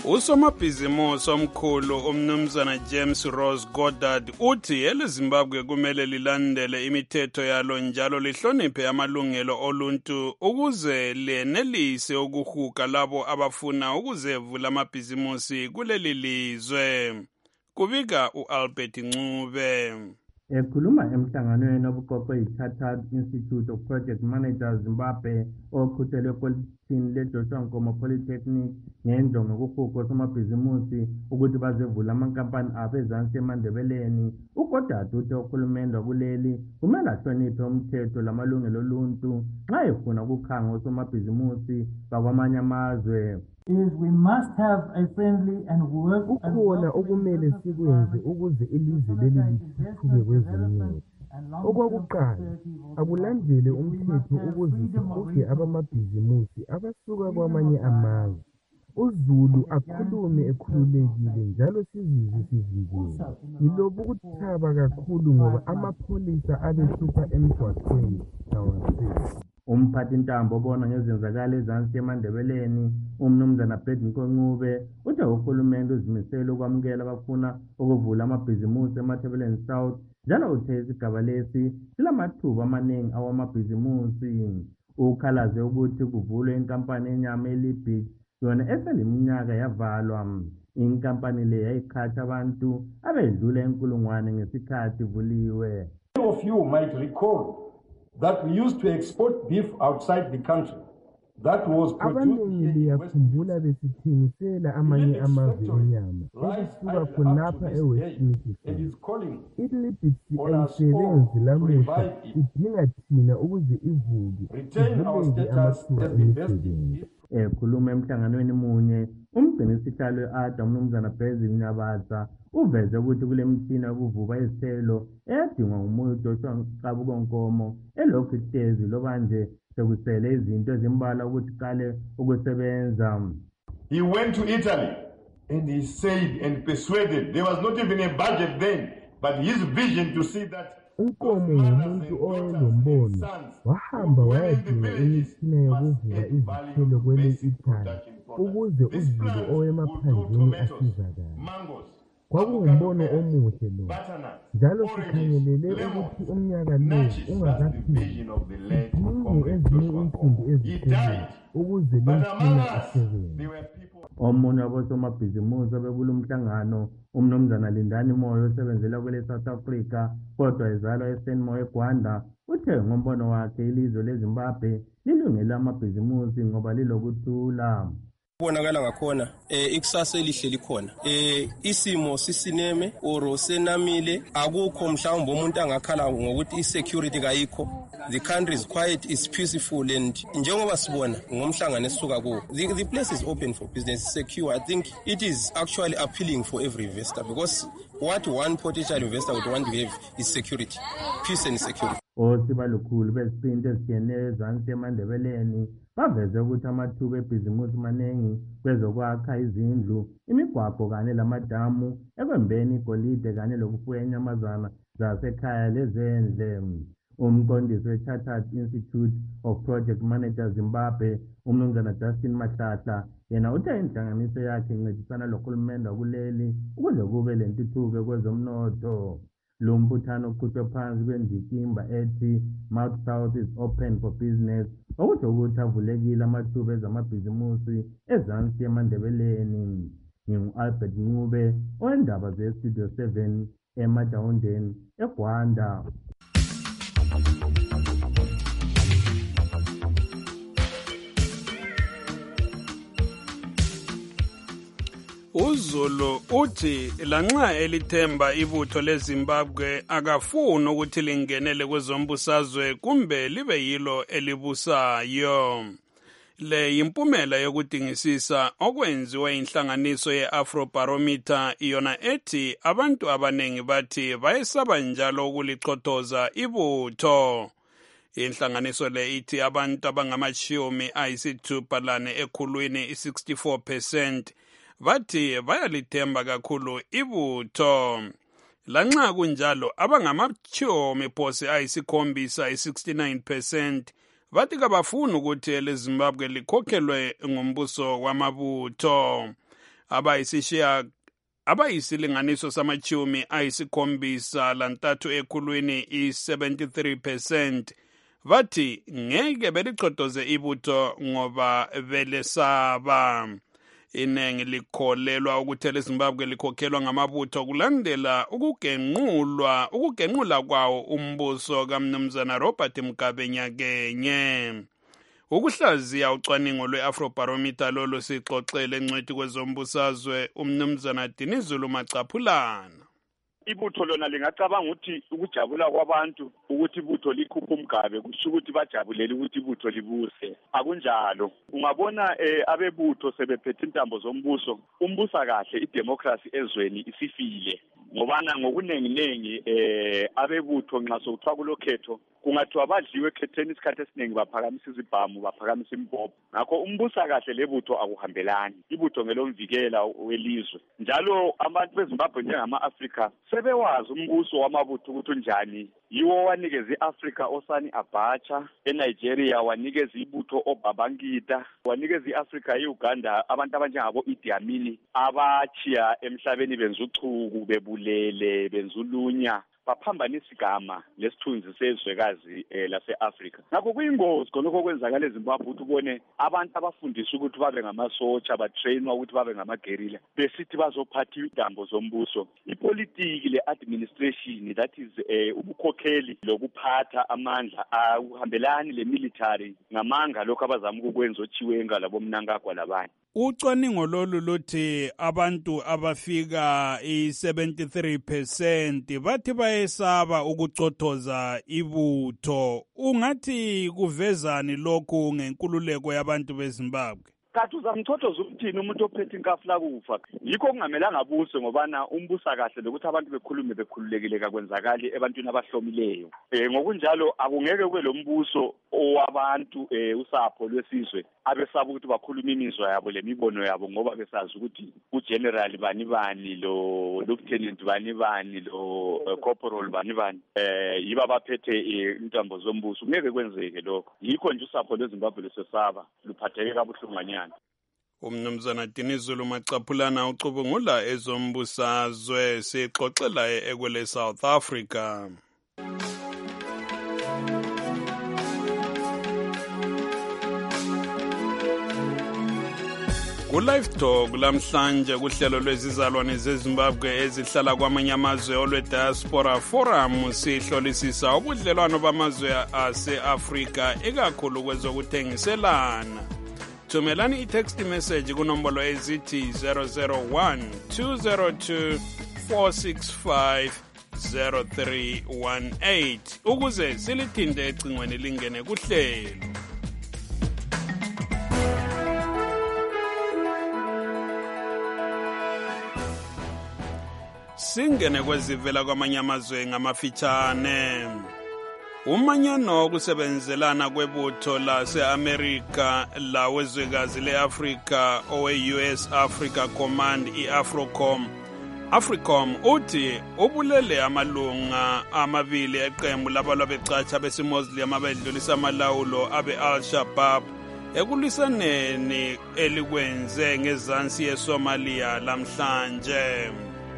Usomabhizimusi omkhulu umnumzana James Rose Goddard uthi eleZimbabwe kumele lilandele imithetho yalo njalo lihloniphe amalungelo oluntu ukuze lenelise ukuhuga labo abafuna ukuzevula amabhizimusi kuleli lizwe. Kubika uAlbert Ncube. Ekhuluma emhlanganweni obuqoqwe yi-Chartered Institute of Project Managers Zimbabwe oqhutshelwe epolitini leJoshua Nkomo Polytechnic ngenjongo yokuhuga osomabhizimusi ukuthi bazevula amankampani abo ezansi emandebeleni, uGoddard uthe uhulumende wakuleli kumele ahloniphe umthetho lamalungelo oluntu nxa efuna ukukhanga osomabhizimusi bakwamanye amazwe. Is we must have a friendly and work kukhona okumele sikwenze ukuze ilizwe leli lithuthuke kwezomnotho. Okwakuqala, akulandele umthetho ukuze sihuge abamabhizimusi abasuka kwamanye amazwe. uZulu akhulume ekhululekile njalo sizizwe sivikele. Ngiloba ukuthaba kakhulu ngoba amapholisa abehlupha emgwaqweni awasizi. Umphathi ntambo obona ngezenzakalo ezansi emandebeleni umnumzana Bed Nkoncube uthe uhulumende uzimisele ukwamukela abafuna ukuvula amabhizimusi eMathebeleni South njalo uthe isigaba lesi silamathuba amaningi awamabhizimusi. Ukhalaze ukuthi kuvulwe inkampani enyama eLibik yona eseliminyaka yavalwa. Inkampani le yayikhatha abantu abedlula enkulungwane ngesikhathi ivuliwe. Many of you might recall that we used to export beef outside the country. That was abaningi liyakhumbula besithengisela amanye amazwe enyama okusuka khonapha eWest Michigan. iLibik ayisebenzi lamuhla idinga thina ukuze ivuke ivuleke amathuba emisebenzi. Ekhuluma emhlanganweni munye umgcinisihlalo we-A D A umnumzana Basil Nyabatsa uveze ukuthi kule mtshina yokuvuba izithelo eyadingwa ngumoya uJoshua Nkomo elokhu ihlezi loba nje sekusele izinto ezimbala ukuthi qale ukusebenza. He went to Italy and he said and persuaded, there was not even a budget then, but his vision to see that uNkomo ngumuntu owayelombono wahamba wayadinga imitshina yokuvuba izithelo kwele Italy ukuze uZulu owemaphandleni asizakale. Kwakungumbono omuhle lo njalo sikhangelele ukuthi umnyaka lo ungakapheli sidinge ezinye insimbi eziphelele ukuze le mtshina isebenze. Omunye wabosomabhizimusi abekula umhlangano umnumzana Lindani Moyo osebenzela kwele South Africa kodwa ezalwa eSenmo eGwanda uthe ngombono wakhe ilizwe leZimbabwe lilungele amabhizimusi ngoba lilokuthula. Kubonakala ngakhona eh ikusasa elihle likhona eh isimo sisineme oro senamile akukho mhlawumbe umuntu angakhala ngokuthi isecurity kayikho. The country is quiet, is peaceful, and njengoba sibona ngomhlangano esisuka kuwo the, the place is open for business, secure. I think it is actually appealing for every investor because what one potential investor would want to have is security, peace and security. Osibalukhulu beziphinto ezitshiyeneyo ezansi emandebeleni baveze ukuthi amathuba ebhizimusi maningi kwezokwakha izindlu, imigwaqo kanye lamadamu, ekwembeni igolide kanye lokufuya inyamazana zasekhaya lezendle. Umqondisi we-Chartered Institute of Project Managers Zimbabwe umnumzana Justin Mahlahla yena uthe inhlanganiso yakhe incedisana lohulumende wakuleli ukuze kube lentuthuko kwezomnotho. Lo mbuthano uqhutshwe phansi kwendikimba ethi Mouth South is open for business okusho ukuthi avulekile amathuba ezamabhizimusi ezansi emandebeleni. Ngingu-Albert Ncube owendaba ze-Studio seven eMadawundeni eGwanda. uZulu uthi lanxa elithemba ibutho leZimbabwe akafuni ukuthi lingenele kwezombusazwe kumbe libe yilo elibusayo. Le yimpumela yokudingisisa okwenziwe inhlanganiso ye-Afrobarometer iyona ethi abantu abanengi bathi bayesaba njalo ukulichothoza ibutho. Inhlanganiso le ithi abantu abangamashumi ayisithupha lane ekhulwini i-sixty-four percent bathi bayalithemba kakhulu ibutho. Lanxa kunjalo abangamashumi phose ayisikhombisa i-sixty-nine percent bathi kabafuni ukuthi eleZimbabwe likhokhelwe ngumbuso wamabutho. abayisishiya abayisilinganiso samachumi ayisikhombisa lantathu ekhulwini i-seventy-three percent bathi ngeke belichotoze ibutho ngoba belesaba. Inengi likholelwa ukuthi leZimbabwe likhokhelwa ngamabutho kulandela ukugenqulwa ukugenqula kwawo umbuso kaMnumzana Robert Mugabe nyakenye. Ukuhlaziya ucwaningo lwe-Afrobarometer lolo sixoxele encwadi kwezombusazwe uMnumzana Dinizulu Macaphulana. Ibutho lona lingacabanga ukuthi ukujabula kwabantu ukuthi ibutho likhupha umgabe kusho ukuthi bajabulela ukuthi ibutho libuse. Akunjalo. Ungabona eh, abebutho sebephethe intambo zombuso, umbusa kahle idemocracy ezweni isifile. Ngobana ngokunenginengi eh abebutho nxa sokuthiwa kulokhetho kungathiwa badliwe ekhetheni isikhathi esiningi baphakamisa izibhamu baphakamisa imbobo. Ngakho umbusa kahle lebutho akuhambelani. Ibutho ngelomvikela welizwe. Njalo abantu beZimbabwe njengama-Afrika sebewazi umbuso wamabutho ukuthi unjani. Yiwo wanikeza iAfrica Osani Abacha, eNigeria wanikeza ibutho oBabangida, wanikeza iAfrica eUganda abantu abanjengabo Idi Amin abachiya emhlabeni benza uchuku bebulele benza ulunya baphambanisa igama lesithunzi sezwekazi eh, lase-Afrika. Ngakho kuyingozi khonokho kwenzakala eZimbabwe ukuthi ubone abantu abafundiswa ukuthi babe ngamasotsha batrainwa ukuthi babe ngamagerilla besithi bazophatha intambo zombuso. Ipolitiki le-administration, that is eh, ubukhokheli lokuphatha amandla akuhambelani le-military ngamanga lokho abazama ukukwenza ochiwenga labomnankagwa labanye. Ucwaningo lolu luthi abantu abafika i-seventy-three percent bathi bayesaba ukucothoza ibutho. Ungathi kuvezani lokhu ngenkululeko yabantu beZimbabwe? Kathi uzamchothoza ukuthini umuntu ophethe inkafula kufa. Yikho kungamelanga abuse ngobana umbusa kahle lokuthi abantu bekhulume bekhululekile kakwenzakali ebantwini abahlomileyo. Eh ngokunjalo akungeke kwelombuso owabantu eh usapho lwesizwe abesaba ukuthi bakhuluma imizwa yabo lemibono yabo ngoba besazi ukuthi ugeneral bani bani lo lieutenant bani bani lo uh, corporal bani bani eh yiba baphethe intambo zombuso. Ngeke kwenzeke lokho. Yikho nje usapho lweZimbabwe lesesaba luphatheke kabuhlunganyana. Umnumzana Dinizulu Macaphulana ucubungula ezombusazwe sixoxela ekwele South Africa. Ku-Live Talk lamhlanje kuhlelo lwezizalwane zeZimbabwe ezihlala kwamanye amazwe olwe-Diaspora Forum sihlolisisa ubudlelwano bamazwe ase-Afrika ikakhulu kwezokuthengiselana. Thumelani i-text message kunombolo ezithi zero zero one two zero two four six five zero three one eight ukuze silithinte ecingweni lingene kuhlelo. Singene kwezivela kwamanye amazwe ngamafitshane. Umanyano wokusebenzelana kwebutho lase-Amerika lawezwekazi le-Afrika owe-U S Africa Command i-AFRICOM AFRICOM uthi ubulele amalunga amabili eqembu labalwa becatsha besimozilem abedlulisa amalawulo abe-Al-Shabaab ekulwisaneni elikwenze ngezansi yeSomalia lamhlanje.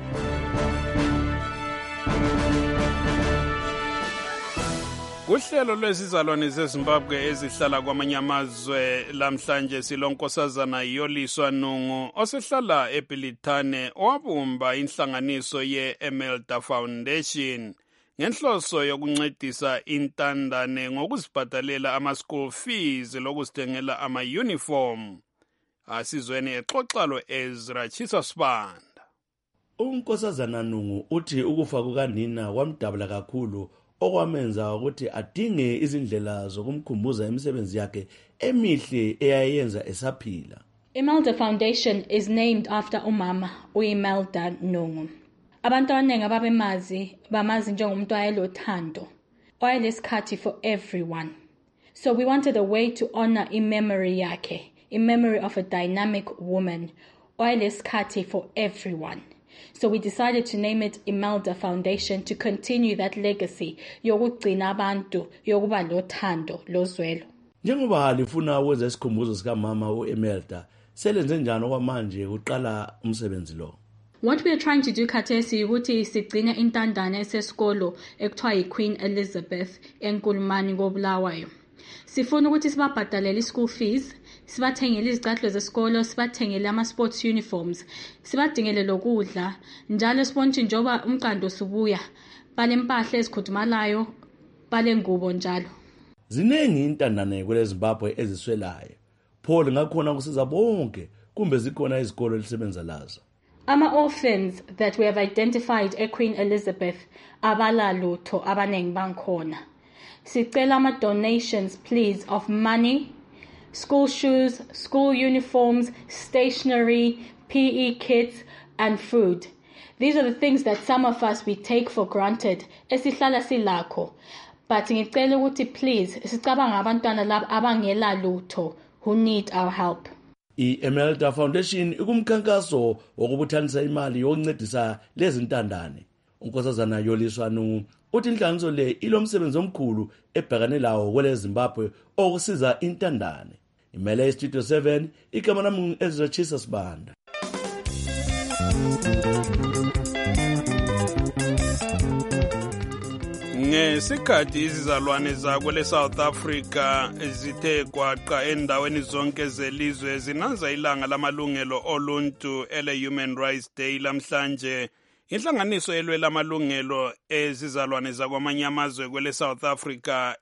Kuhlelo lwezizalwane zeZimbabwe ezihlala kwamanye amazwe lamhlanje silonkosazana Yoliswa Nungu osehlala eBilitane owabumba inhlanganiso ye-Emelda Foundation ngenhloso yokuncedisa intandane ngokuzibhadalela ama-school fees lokusithengela ama-uniform. Asizweni exoxa lo Ezra Chisasibanda. Unkosazana Nungu uthi ukufa kukanina kwamdabula kakhulu okwamenza ukuthi adinge izindlela zokumkhumbuza imisebenzi yakhe emihle eyayenza esaphila. Imelda Foundation is named after umama uImelda Nungu. Abantu abaningi ababemazi bamazi njengomuntu ayelothando, oyelesikhathi for everyone. So we wanted a way to honor in memory yakhe, in memory of a dynamic woman, oyelesikhathi for everyone. So we decided to name it Imelda Foundation to continue that legacy yokugcina abantu yokuba lothando lozwelo. Njengoba lifuna ukwenza isikhumbuzo sika mama uEmelda, selenze njani okwamanje uqala umsebenzi lo? What we are trying to do khathesi ukuthi sigcine intandane esesikolo ekuthiwa yiQueen Elizabeth eNkulumani koBulawayo. Sifuna ukuthi sibabhadalele i-school fees, sibathengele izicathulo zesikolo, sibathengele ama-sports uniforms, sibadingele lokudla, njalo sibona ukuthi njoba umqando subuya, bale mpahla ezikhudumalayo, bale ngubo njalo. Ziningi intandane kwele Zimbabwe eziswelayo. Paul ngakhona kusiza bonke kumbe zikhona izikolo elisebenza lazo. Ama-orphans that we have identified eQueen Elizabeth abalalutho abanengi bankhona. Sicela ama-donations please of money, school shoes, school uniforms, stationery, P E kits and food. These are the things that some of us we take for granted esihlala silakho. But ngicela ukuthi please sicabanga abantwana laba abangela lutho who need our help. I-Emelda Foundation ikumkhankaso wokubuthanisa imali yokuncedisa lezi ntandane. Unkosazana Yoliswa Nungu uthi inhlanganiso le ilomsebenzi omkhulu ebhekane lawo kwele Zimbabwe okusiza intandane. Imele Studio seven igama nami Ezra Chisa Sibanda. Ngesikhathi izizalwane zakwele South Africa zithe kwaqa endaweni zonke zelizwe zinanza ilanga lamalungelo oluntu ele Human Rights Day lamhlanje, inhlanganiso elwela amalungelo ezizalwane zakwamanye amazwe kwele South Africa,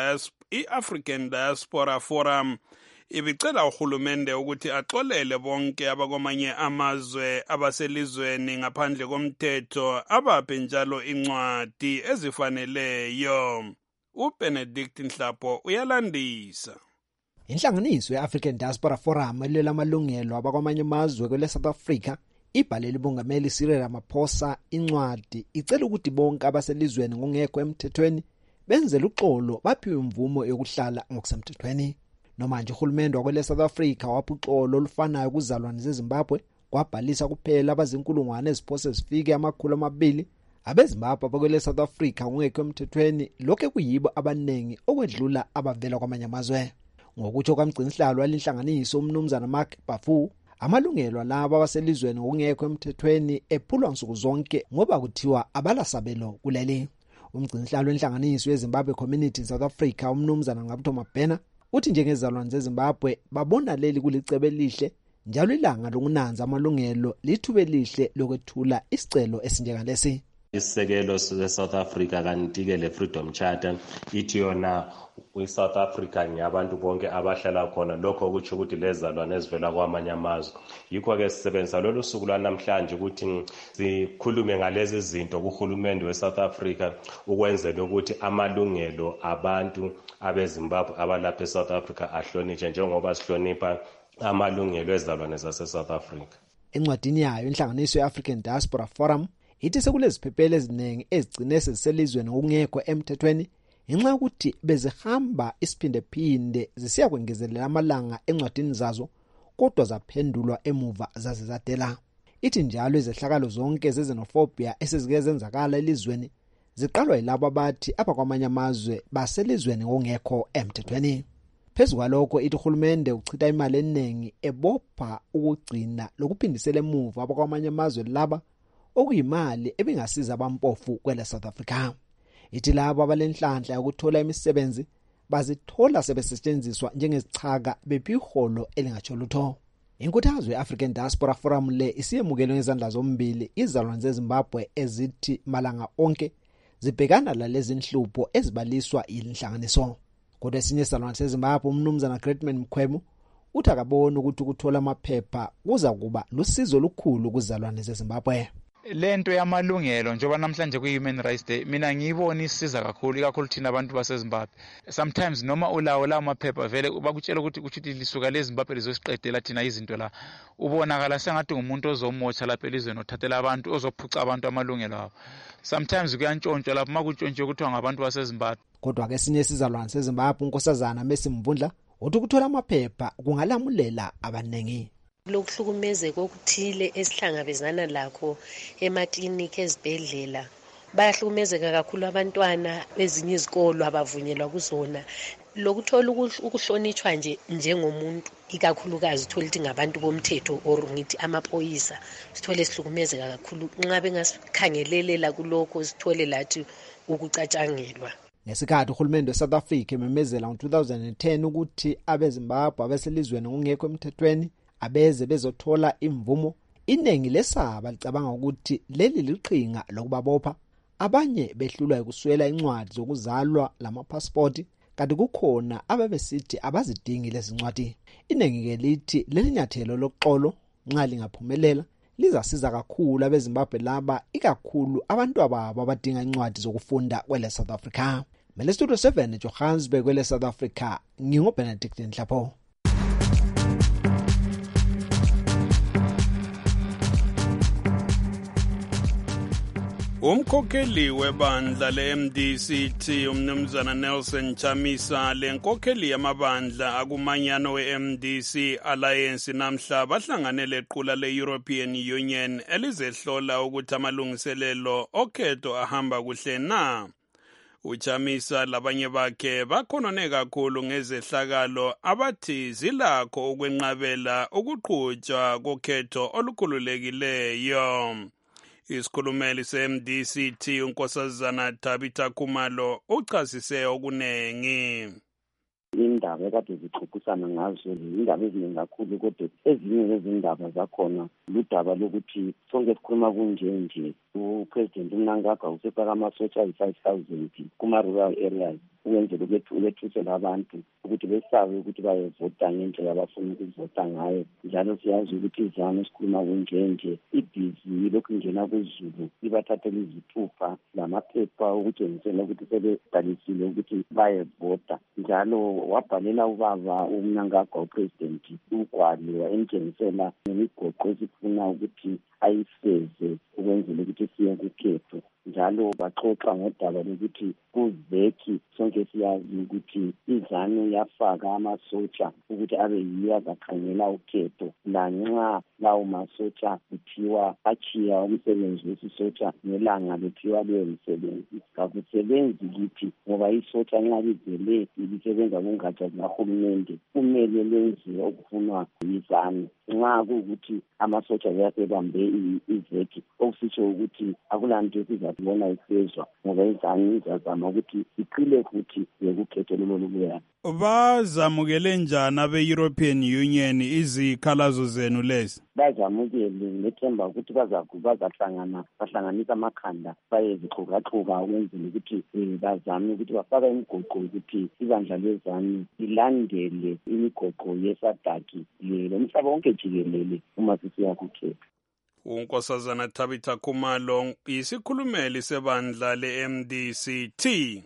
i-African Diaspora Forum, ibicela uhulumende ukuthi axolele bonke abakwamanye amazwe abaselizweni ngaphandle komthetho abaphe njalo incwadi ezifaneleyo. uBenedict Nhlapo uyalandisa. Inhlanganiso ye-African Diaspora Forum elwela amalungelo abakwamanye amazwe kwele South Africa ibhalele ubongameli Cyril Ramaphosa incwadi icela ukuthi bonke abaselizweni ngongekho emthethweni benzele uxolo baphiwe imvumo yokuhlala ngokusemthethweni. Nomanje uhulumende wakwele South Africa wapha uxolo olufanayo kuzalwane zeZimbabwe kwabhalisa kuphela abazinkulungwane eziphose zifike amakhulu amabili abeZimbabwe abakwele South Africa ngongekho emthethweni, lokho kuyibo abanengi okwedlula abavela kwamanye amazwe. Ngokuthi okwamgcinisihlalo walinhlanganiso umnumzana Mark Bafu, amalungelo alabo abaselizweni ngongekho emthethweni ephulwa nsuku zonke ngoba kuthiwa abalasabelo kuleli. Umgcinisihlalo wenhlanganiso yeZimbabwe Community in South Africa umnumzana Ngabutho Mabhena uthi njengezalwane zeZimbabwe babona leli kulicebe elihle njalo ilanga lokunanza amalungelo lithuba elihle lokwethula isicelo esinjengalesi. Isisekelo se-South Africa kanti-ke le Freedom Charter ithi yona kwi-South Africa ngiyabantu bonke abahlala khona, lokho okutsho ukuthi lezalwane ezivela kwamanye amazwe. Yikho-ke sisebenzisa lolu suku lwanamhlanje ukuthi sikhulume ngalezi zinto kuhulumende we-South Africa ukwenzela ukuthi amalungelo abantu abeZimbabwe abalapha eSouth Africa ahlonitshwe njengoba sihlonipha amalungelo ezalwane zase-South Africa. Encwadini yayo inhlanganiso ye-African Diaspora Forum ithi sekuleziphephelo eziningi ezigcine seziselizweni ngokungekho emthethweni ngenxa yokuthi bezihamba isiphinde phinde zisiya kwengezelela amalanga encwadini zazo kodwa zaphendulwa emuva zaze zadela. Ithi njalo izehlakalo zonke zezenophobia esezike zenzakala elizweni ziqalwa yilabo abathi abakwamanye amazwe baselizweni ngokungekho emthethweni. Phezu kwalokho ithi uhulumende uchitha imali eningi ebopha ukugcina lokuphindisela emuva abakwamanye amazwe laba okuyimali ebingasiza abampofu kwele South Africa. Ithi labo abalenhlanhla yokuthola imisebenzi bazithola sebesetshenziswa njengezichaka bephiholo elingatsho lutho. Inkuthazo ye-African Diaspora Forum le isiyemukele ngezandla zombili izalwane zeZimbabwe ezithi malanga onke zibhekana lalezi inhlupho ezibaliswa yinhlanganiso. Kodwa esinye isizalwane seZimbabwe umnumzana Greatman Mkhwebo uthi akabona ukuthi ukuthola amaphepha kuza kuba lusizo olukhulu kuzalwane zeZimbabwe. Lento yamalungelo njoba namhlanje kwi-Human Rights Day mina ngiyibona isiza kakhulu ikakhulu thina abantu baseZimbabwe. Sometimes noma ulawo la maphepha vele bakutshela ukuthi ukuthi lisuka leZimbabwe lizosiqedela thina izinto la, ubonakala sengathi ngumuntu ozomotsha lapha elizweni othathela abantu ozophuca abantu amalungelo abo. Sometimes kuyantshontshwa lapha makutshontshwe kuthiwa ngabantu baseZimbabwe. Kodwa ke sinye isizalwane seZimbabwe unkosazana Messi Mvundla uthi ukuthola amaphepha kungalamulela abanengi. Lokuhlukumezeka okuthile esihlangabezana lakho emakliniki ezibhedlela bayahlukumezeka kakhulu abantwana bezinye izikolo abavunyelwa kuzona. lokuthola ukuhlonishwa nje njengomuntu ikakhulukazi uthola ukuthi ngabantu bomthetho or ngithi amaphoyisa sithole sihlukumezeka kakhulu nxa bengasikhangelela kulokho sithole lathi ukucatshangelwa. Ngesikhathi uhulumende weSouth Africa ememezela ngo-two thousand ten ukuthi abeZimbabwe abaselizweni ngokungekho emthethweni abeze bezothola imvumo, iningi lesaba licabanga ukuthi leli liqhinga lokubabopha. Abanye behlulwa ukuswela incwadi zokuzalwa lamapassport, kanti kukhona ababesithi abazidingi lezi ncwadi. Iningi ke lithi leli nyathelo lokuxolo nxa lingaphumelela lizasiza kakhulu abeZimbabwe laba, ikakhulu abantu ababo abadinga incwadi zokufunda kwele South Africa. Mele Studio seven Johannesburg kwele South Africa, nginguBenedict Nhlapho. Umkhokheli webandla le-M D C T umnumzana Nelson Chamisa lenkokheli yamabandla akumanyano we-M D C Alliance namhla bahlanganele equla le-European Union elizehlola ukuthi amalungiselelo okhetho ahamba kuhle na. Uchamisa labanye bakhe bakhonone kakhulu ngezehlakalo abathi zilakho ukwenqabela ukuqhutshwa kokhetho olukhululekileyo. Isikhulumeli se-M D C T unkosazana Tabitha Khumalo uchasise okunengi. Indaba ekade zixoxisana ngazo indaba eziningi kakhulu, kodwa ezinye zezindaba zakhona ludaba lokuthi sonke sikhuluma kunje nje uPresident uMnangagwa usefaka amasotsha ayi-five thousand kuma-rural areas ukwenzela ukuthi ulethusela abantu ukuthi besabe ukuthi bayevota ngendlela abafuna ukuvota ngayo. Njalo siyazi ukuthi izanu sikhuluma kunje nje ibhizi lokhu ingena kuzulu ibathathela izithupha lamaphepha ukutshengisela ukuthi sebebhalisile ukuthi bayevota. Njalo wabhalela ubaba uMnangagwa uPresident ugwalo emtshengisela nemigoqo esifuna ukuthi ayifeze ukwenzela ukuthi siye kukhetho. Njalo baxoxa ngodaba lokuthi kuveki sonke siyazi ukuthi izanu yafaka amasotsha ukuthi abe yiyo azakhangela ukhetho, lanxa lawo masotsha kuthiwa achiya umsebenzi wesisotsha ngelanga bethiwa leyo msebenzi. Kakusebenzi kithi ngoba isotsha nxa livele lisebenza kungatsha zikahulumende kumele lenziwe okufunwa yizanu. Nxa kuwukuthi amasotsha ayasebambe iveki okusitsho ukuthi akulanto esizabona ifezwa ngoba izanu izazama ukuthi iqile futhi yekukhetho lolubuya. Bazamukele njani abe-European Union izikhalazo zenu lezi? Bazamukele ngethemba ukuthi bazahlangana bahlanganisa amakhanda bayezixhukaxhuka ukwenzela ukuthi bazame ukuthi bafaka imigoqo ukuthi ibandla lezanu lilandele imigoqo yesadaki lomhlaba wonke jikelele uma sisiya kukhetho. Unkosazana Tabitha Khumalo isikhulumeli sebandla le-M D C T.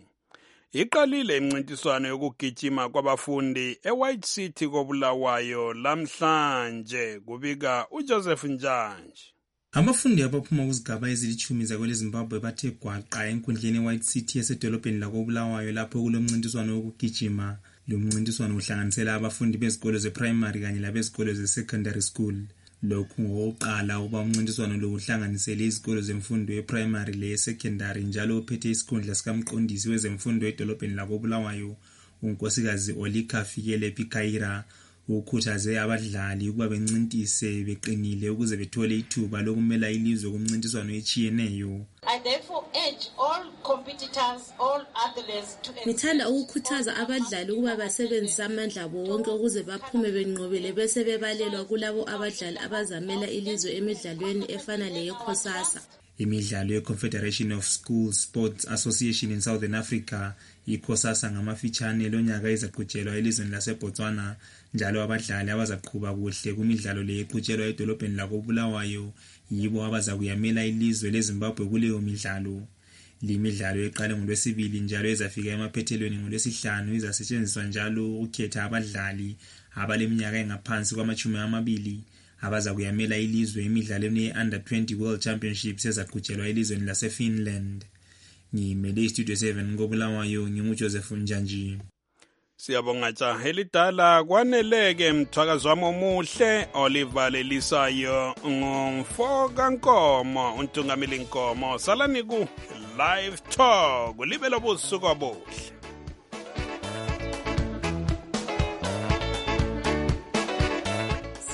Iqalile imncintiswano yokugijima kwabafundi eWhite City koBulawayo lamhlanje, kubika uJoseph Njanje. Abafundi abaphuma kuzigaba ezilithumi zakwele Zimbabwe bathe gwaqa enkundleni eWhite City esedolobheni lakoBulawayo lapho kulomncintiswano wokugijima. Lo mncintiswano uhlanganisela abafundi bezikolo zeprimary kanye labezikolo zesecondary school. Lokhu ngokuqala uba umncintiswano lo uhlanganisele izikolo zemfundo yeprimary leyesecondary njalo uphethe isikhundla sikamqondisi wezemfundo edolobheni lakoBulawayo unkosikazi Olika Fikele Pikaira. Ukhuthaze abadlali ukuba bencintise beqinile ukuze bethole ithuba lokumela ilizwe kumncintiswano echiyeneyo. I therefore urge all competitors, all athletes to Ngithanda ukukhuthaza abadlali ukuba basebenzise amandla abo wonke ukuze baphume benqobele bese bebalelwa kulabo abadlali abazamela ilizwe emidlalweni efana leyekhosasa. Imidlalo ye-Confederation of School Sports Association in Southern Africa, ikhosasa ngamafitshane lonyaka izaqhutshelwa elizweni laseBotswana, njalo abadlali abazaqhuba kuhle kumidlalo le eqhutshelwa edolobheni lakoBulawayo yibo abazakuyamela ilizwe leZimbabwe kuleyo midlalo. Limidlalo eqale ngolwesibili njalo ezafika emaphethelweni ngolwesihlanu izasetshenziswa njalo ukukhetha abadlali abaleminyaka engaphansi kwamachumi amabili abaza kuyamela ilizwe emidlalweni ye-Under twenty World Championships ezaqhutshelwa elizweni laseFinland. Ngimele iStudio seven ngoBulawayo, nginguJoseph Njanje. Siyabonga jaha elidala kwaneleke mthwakazi wami omuhle Oliver Lelisayo ngomfoka Nkomo untungameli Nkomo. Salani ku Live Talk, libelo busuku obuhle.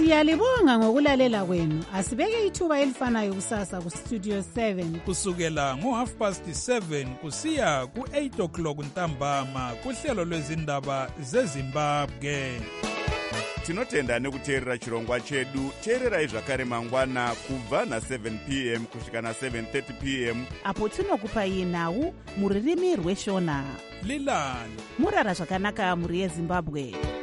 Siyalibonga ngokulalela kwenu. Asibeke ithuba elifanayo kusasa ku Studio seven kusukela ngo half past seven kusiya ku eight o'clock ntambama kuhlelo lwezindaba zeZimbabwe. Tinotenda nekuteerera chirongwa chedu. Teererai zvakare mangwana kubva na seven p m kusvika na seven thirty p m apo tinokupai nhau muririmi rweshona. Lilani murara zvakanaka muri yeZimbabwe.